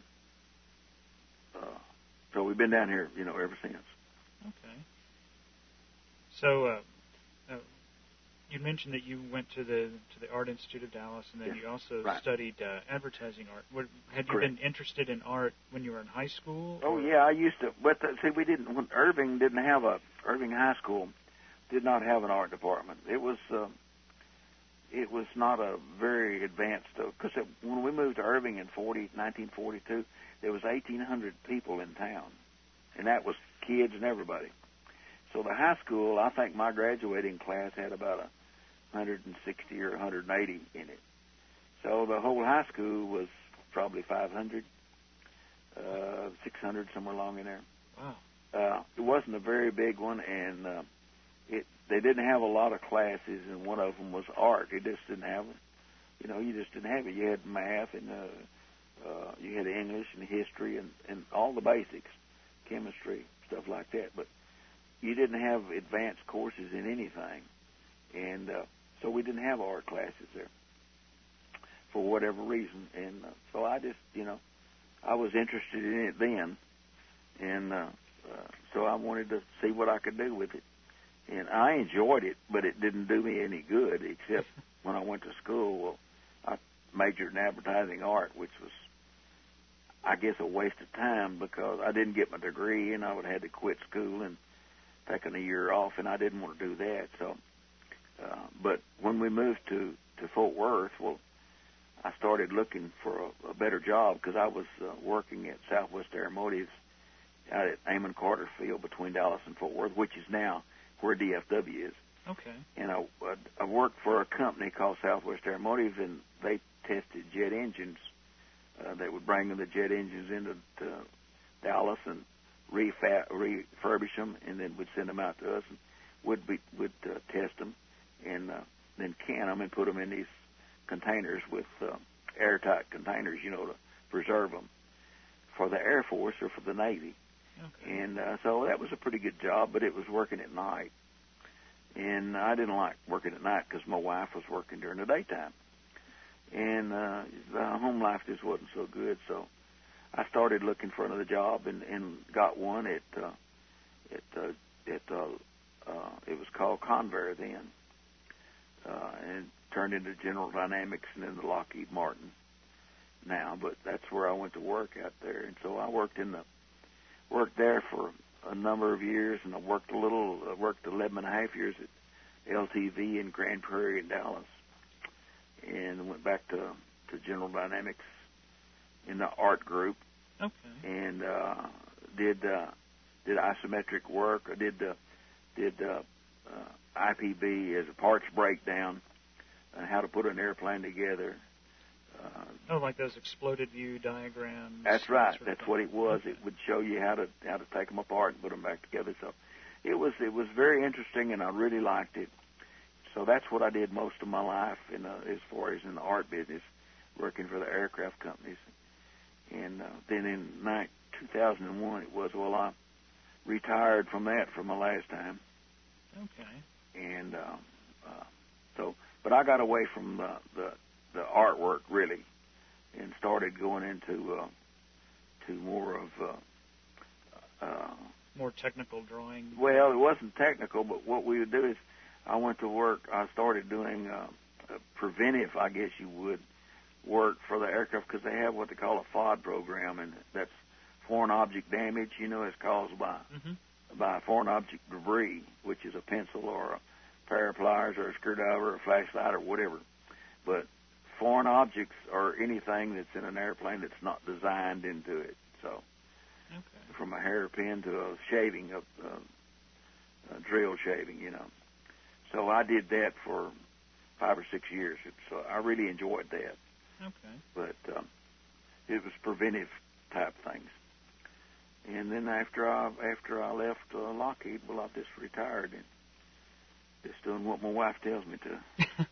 uh, so we've been down here, you know, ever since. Okay. So uh, uh, you mentioned that you went to the to the Art Institute of Dallas, and then yes, you also right. studied uh, advertising art. What, had you Correct. been interested in art when you were in high school? Oh or? yeah, I used to. But the, see, we didn't. When Irving didn't have a Irving High School did not have an art department. It was. Uh, It was not a very advanced, because uh, when we moved to Irving in nineteen forty-two, there was eighteen hundred people in town, and that was kids and everybody. So the high school, I think my graduating class had about a one hundred sixty or one hundred eighty in it. So the whole high school was probably five hundred, uh, six hundred, somewhere along in there. Wow. Uh, it wasn't a very big one, and uh, it they didn't have a lot of classes, and one of them was art. It just didn't have it. You know, you just didn't have it. You had math, and uh, uh, you had English and history, and, and all the basics, chemistry, stuff like that. But you didn't have advanced courses in anything, and uh, so we didn't have art classes there for whatever reason. And uh, so I just, you know, I was interested in it then, and uh, uh, so I wanted to see what I could do with it. And I enjoyed it, but it didn't do me any good, except when I went to school. Well, I majored in advertising art, which was, I guess, a waste of time because I didn't get my degree, and I would have had to quit school and taken a year off, and I didn't want to do that. So, uh, but when we moved to, to Fort Worth, well, I started looking for a, a better job because I was uh, working at Southwest Aeromotive out at Amon Carter Field between Dallas and Fort Worth, which is now where D F W is. Okay. And I, I worked for a company called Southwest Aeromotive, and they tested jet engines. Uh, they would bring the jet engines into to Dallas and refab, refurbish them, and then would send them out to us, and would be, would uh, test them, and uh, then can them and put them in these containers with uh, airtight containers, you know, to preserve them for the Air Force or for the Navy. Okay. And uh, so that was a pretty good job, but it was working at night. And I didn't like working at night because my wife was working during the daytime. And uh, the home life just wasn't so good, so I started looking for another job and, and got one at, uh, at, uh, at uh, uh, it was called Convair then, uh, and turned into General Dynamics and then the Lockheed Martin now, but that's where I went to work out there. And so I worked in the worked there for a number of years, and I worked a little, I worked eleven and a half years at L T V in Grand Prairie in Dallas, and went back to, to General Dynamics in the art group. Okay. And uh, did uh, did isometric work. I did uh, did uh, uh, I P B as a parts breakdown, and how to put an airplane together. Uh, oh, like those exploded view diagrams. That's right. That That's what it was. Okay. It would show you how to how to take them apart and put them back together. So it was it was very interesting, and I really liked it. So that's what I did most of my life, in uh, as far as in the art business, working for the aircraft companies. And uh, then in two thousand one, it was well, I retired from that for my last time. Okay. And uh, uh, so, but I got away from the the the artwork really, and started going into uh, to more of uh, uh, more technical drawing. Well, it wasn't technical, but what we would do is, I went to work. I started doing uh, a preventive, I guess you would, work for the aircraft because they have what they call a F O D program, and that's foreign object damage. You know, it's caused by mm-hmm. by foreign object debris, which is a pencil or a pair of pliers or a screwdriver or a flashlight or whatever. But foreign objects are anything that's in an airplane that's not designed into it. So, okay. From a hairpin to a shaving, a, a, a drill shaving, you know. So I did that for five or six years. So I really enjoyed that. Okay. But um, it was preventive type things. And then after I after I left uh, Lockheed, well, I just retired and just doing what my wife tells me to.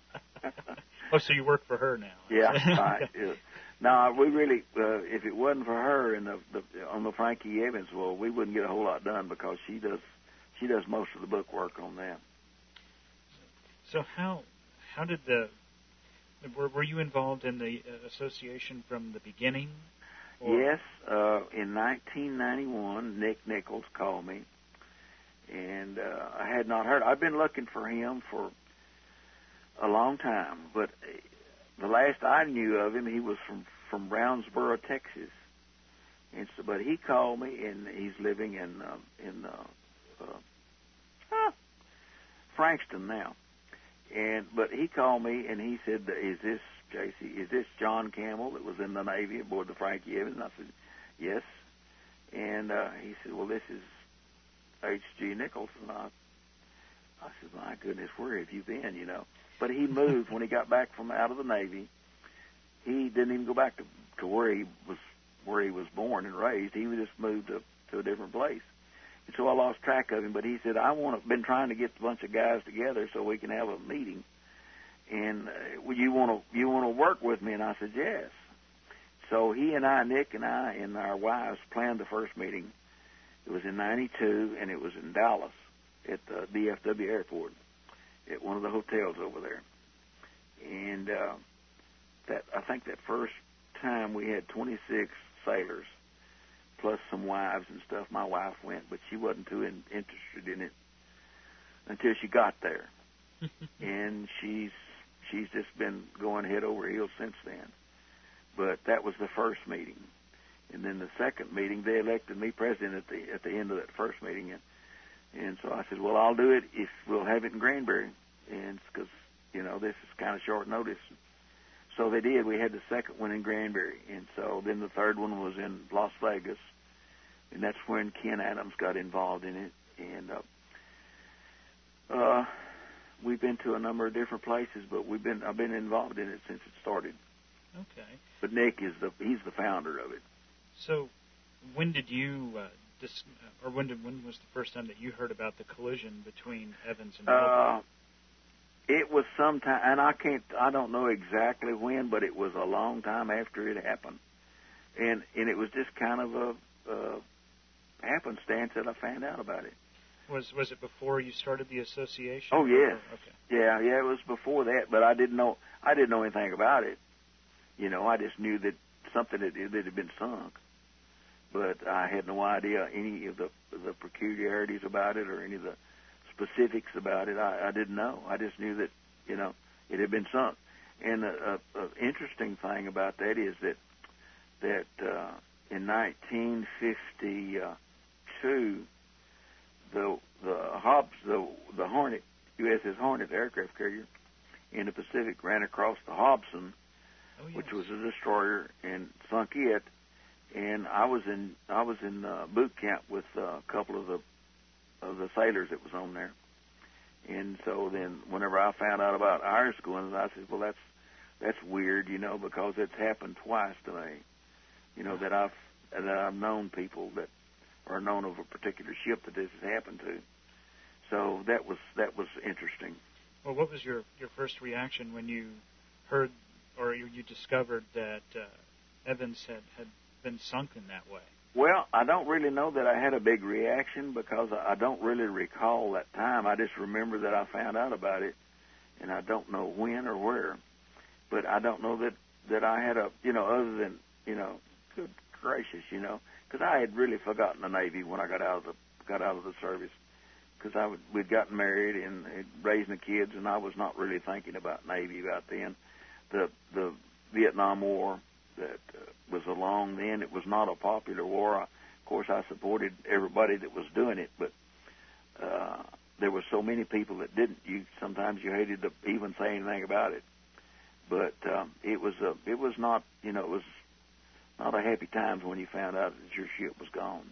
Oh, so you work for her now? Yeah, right. Yeah. No, we really, uh, if it wasn't for her and the, the on the Frankie Evans, well, we wouldn't get a whole lot done because she does she does most of the book work on that. So how how did the were were you involved in the association from the beginning? Or? Yes, uh, in nineteen ninety-one, Nick Nichols called me, and uh, I had not heard. I've been looking for him for a long time, but the last I knew of him, he was from, from Brownsboro, Texas. And so, but he called me, and he's living in uh, in uh, uh, ah, Frankston now. And but he called me, and he said, "Is this J C? Is this John Campbell that was in the Navy aboard the Frankie Evans?" And I said, "Yes." And uh, he said, "Well, this is H G Nichols." And I, I said, "My goodness, where have you been?" You know. But he moved when he got back from out of the Navy. He didn't even go back to, to where he was where he was born and raised. He just moved to, to a different place. And so I lost track of him. But he said, "I want to, been trying to get a bunch of guys together so we can have a meeting. And uh, you want to you want to work with me?" And I said, "Yes." So he and I, Nick and I, and our wives planned the first meeting. It was in ninety-two, and it was in Dallas at the D F W airport at one of the hotels over there. And uh, that I think that first time we had twenty-six sailors, plus some wives and stuff. My wife went, but she wasn't too in, interested in it until she got there. And she's she's just been going head over heels since then. But that was the first meeting. And then the second meeting, they elected me president at the at the end of that first meeting. And, and so I said, well, I'll do it if we'll have it in Granbury. And because, you know, this is kind of short notice. So they did. We had the second one in Granbury. And so then the third one was in Las Vegas. And that's when Ken Adams got involved in it. And uh, uh, we've been to a number of different places, but we've been I've been involved in it since it started. Okay. But Nick is the he's the founder of it. So, when did you, uh, dis- or when did when was the first time that you heard about the collision between Evans and Melville? Uh, it was sometime, and I can't, I don't know exactly when, but it was a long time after it happened, and and it was just kind of a, a happenstance that I found out about it. Was was it before you started the association? Oh yes. Or, okay. Yeah, yeah, it was before that, but I didn't know I didn't know anything about it. You know, I just knew that something that, that had been sunk, but I had no idea any of the the peculiarities about it or any of the specifics about it. I, I didn't know. I just knew that, you know, it had been sunk. And a, a, a interesting thing about that is that that uh, in nineteen fifty-two, the the Hobbs the the Hornet U S S Hornet aircraft carrier in the Pacific ran across the Hobson, oh, yes. which was a destroyer, and sunk it. And I was in I was in uh, boot camp with uh, a couple of the of the sailors that was on there. And so then, whenever I found out about ours going, I said, "Well, that's that's weird, you know, because it's happened twice to me. You know that I've that I've known people that are known of a particular ship that this has happened to. So that was that was interesting." Well, what was your, your first reaction when you heard or you, you discovered that uh, Evans had, had been sunk in that way? Well, I don't really know that I had a big reaction because I don't really recall that time. I just remember that I found out about it, and I don't know when or where. But I don't know that, that I had a, you know, other than, you know, good gracious, you know, because I had really forgotten the Navy when I got out of the got out of the service. Because I would, we'd gotten married and, and raising the kids, and I was not really thinking about Navy about then. The the Vietnam War that uh, was along then, it was not a popular war. I, of course, I supported everybody that was doing it, but uh, there were so many people that didn't. You sometimes you hated to even say anything about it. But um, it was a it was not you know it was not a happy time when you found out that your ship was gone.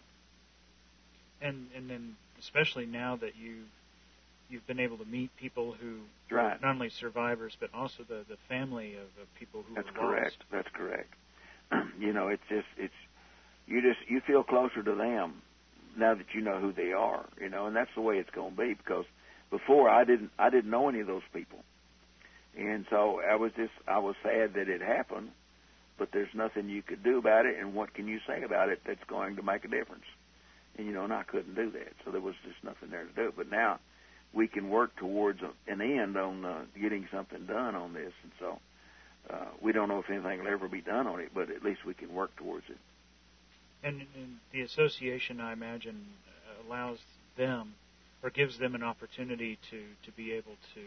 And and then especially now that you you've been able to meet people who right. not only survivors but also the, the family of, of people who That's were lost. correct. That's correct. You know, it's just it's you just you feel closer to them now that you know who they are. You know, and that's the way it's going to be because before I didn't I didn't know any of those people, and so I was just I was sad that it happened, but there's nothing you could do about it, and what can you say about it that's going to make a difference? And, you know, and I couldn't do that, so there was just nothing there to do. But now we can work towards an end on uh, getting something done on this, and so uh, we don't know if anything will ever be done on it, but at least we can work towards it. And, and the association, I imagine, allows them or gives them an opportunity to, to be able to,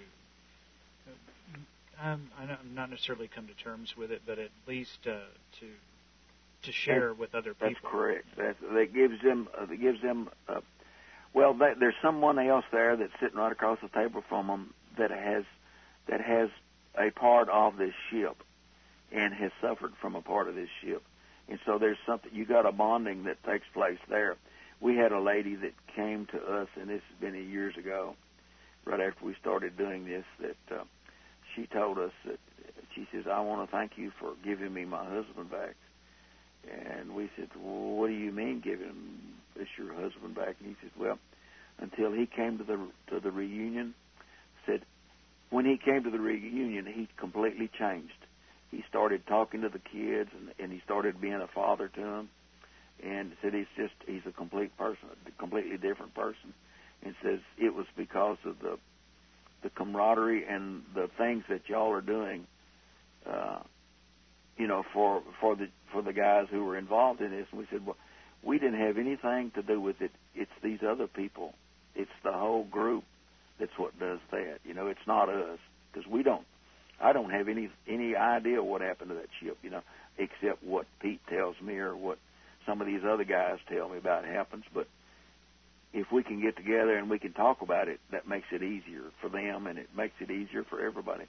um, I don't, not necessarily come to terms with it, but at least uh, to to share that's, with other people. That's correct. That, that gives them, uh, that gives them. Uh, well, that, there's someone else there that's sitting right across the table from them that has that has a part of this ship and has suffered from a part of this ship, and so there's something. You got a bonding that takes place there. We had a lady that came to us, and this has been years ago, right after we started doing this, that uh, she told us that she says, "I want to thank you for giving me my husband back." And we said, "Well, what do you mean giving us your husband back?" And he said, "Well, until he came to the to the reunion," said, when he came to the reunion, he completely changed. He started talking to the kids, and, and he started being a father to them. and said he's just he's a complete person, a completely different person, and says it was because of the the camaraderie and the things that y'all are doing, uh, you know, for for the for the guys who were involved in this. And we said, well, we didn't have anything to do with it. It's these other people. It's the whole group that's what does that. You know, it's not us, because we don't. I don't have any any idea what happened to that ship, you know, except what Pete tells me or what some of these other guys tell me about happens. But if we can get together and we can talk about it, that makes it easier for them, and it makes it easier for everybody.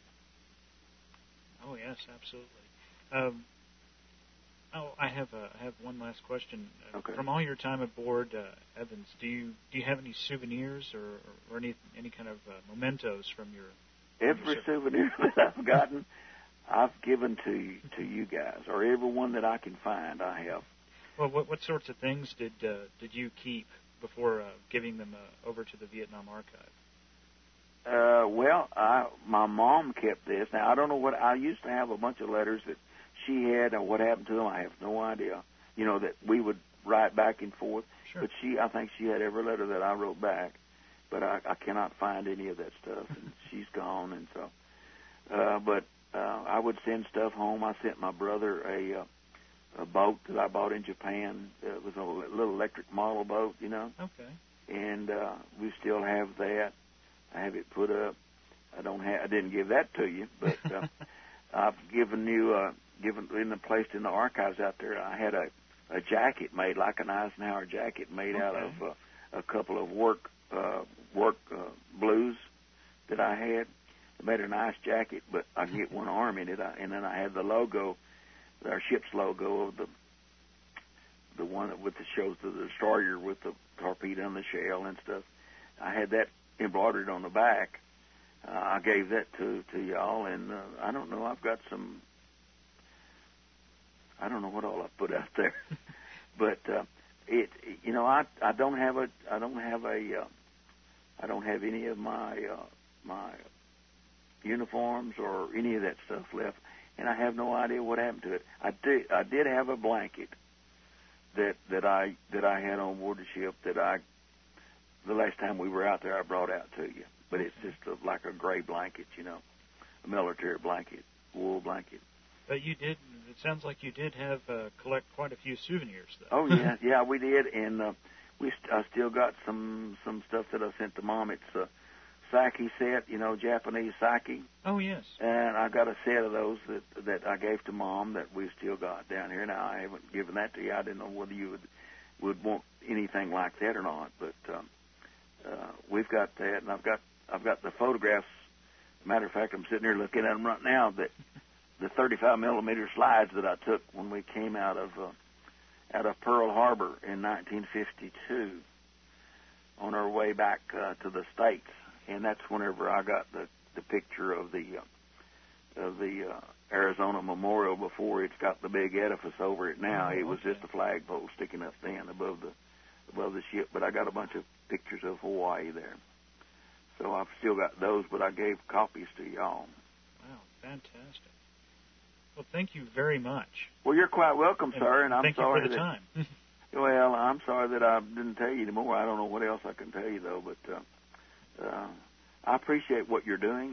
Oh yes, absolutely. Um, oh, I have a, I have one last question. Okay. From all your time aboard uh, Evans, do you do you have any souvenirs or, or any any kind of uh, mementos from your every from your souvenir that I've gotten, I've given to to you guys, or every one that I can find, I have. Well, what what sorts of things did uh, did you keep before uh, giving them uh, over to the Vietnam Archive? Uh, well, I, my mom kept this. Now, I don't know what, I used to have a bunch of letters that she had, and what happened to them, I have no idea. You know, that we would write back and forth. Sure. But she, I think she had every letter that I wrote back, but I, I cannot find any of that stuff, and she's gone, and so. Uh, but uh, I would send stuff home. I sent my brother a... Uh, a boat that I bought in Japan. It was a little electric model boat, you know. Okay. And uh, we still have that. I have it put up. I don't have. I didn't give that to you, but uh, I've given you, uh, given in the placed in the archives out there. I had a, a jacket made like an Eisenhower jacket, made okay. out of uh, a couple of work uh, work uh, blues that I had. I made a nice jacket, but I can get one arm in it, I, and then I had the logo. Our ship's logo of the the one that with the shows the destroyer with the torpedo and the shell and stuff. I had that embroidered on the back. Uh, I gave that to to y'all, and uh, I don't know. I've got some. I don't know what all I put out there, but uh, it. You know, I I don't have a I don't have a uh, I don't have any of my uh, my uniforms or any of that stuff left. And I have no idea what happened to it. I did. I did have a blanket that that I that I had on board the ship that I the last time we were out there I brought out to you. But it's just a, like a gray blanket, you know, a military blanket, wool blanket. But you did. It sounds like you did have uh, collect quite a few souvenirs, though. Oh yeah, yeah, we did, and uh, we st- I still got some some stuff that I sent to Mom. It's a sake set, you know, Japanese sake. Oh, yes. And I got a set of those that that I gave to Mom that we still got down here. Now, I haven't given that to you. I didn't know whether you would would want anything like that or not. But um, uh, we've got that, and I've got I've got the photographs. Matter of fact, I'm sitting here looking at them right now. That the thirty-five millimeter slides that I took when we came out of uh, out of Pearl Harbor in nineteen fifty-two on our way back uh, to the States. And that's whenever I got the, the picture of the uh, of the uh, Arizona Memorial before it's got the big edifice over it now. Oh, it was okay. just a flagpole sticking up then above the above the ship. But I got a bunch of pictures of Hawaii there, so I've still got those. But I gave copies to y'all. Wow, fantastic! Well, thank you very much. Well, you're quite welcome, and sir. And I'm thank sorry you for the that, time. Well, I'm sorry that I didn't tell you anymore. I don't know what else I can tell you though, but. Uh, Uh, I appreciate what you're doing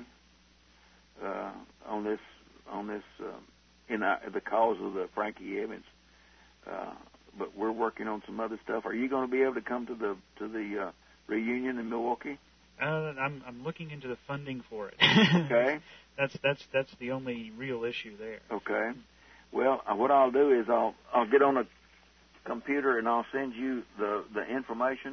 uh, on this on this uh, in uh, the cause of the Frankie Evans. Uh, but we're working on some other stuff. Are you going to be able to come to the to the uh, reunion in Milwaukee? Uh, I'm I'm looking into the funding for it. Okay. that's that's that's the only real issue there. Okay. Well, uh, what I'll do is I'll I'll get on a computer and I'll send you the the information.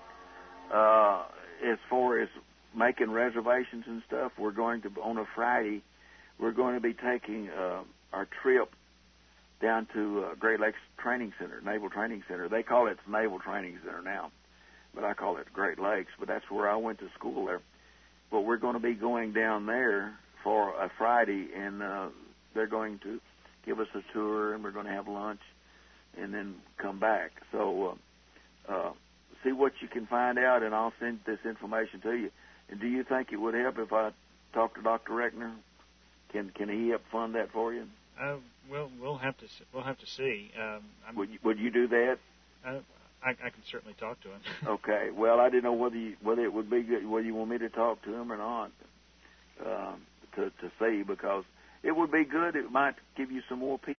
Uh, as far as making reservations and stuff, we're going to, on a Friday, we're going to be taking uh, our trip down to uh, Great Lakes Training Center, Naval Training Center. They call it the Naval Training Center now, but I call it Great Lakes, but that's where I went to school there. But we're going to be going down there for a Friday, and uh, they're going to give us a tour, and we're going to have lunch, and then come back. So, uh, uh, see what you can find out, and I'll send this information to you. And do you think it would help if I talk to Doctor Reckner? Can can he help fund that for you? Uh, we'll we'll have to we'll have to see. Um, I'm, would you, would you do that? Uh, I, I can certainly talk to him. Okay. Well, I didn't know whether you, whether it would be good, whether you want me to talk to him or not, um, to to see, because it would be good. It might give you some more people.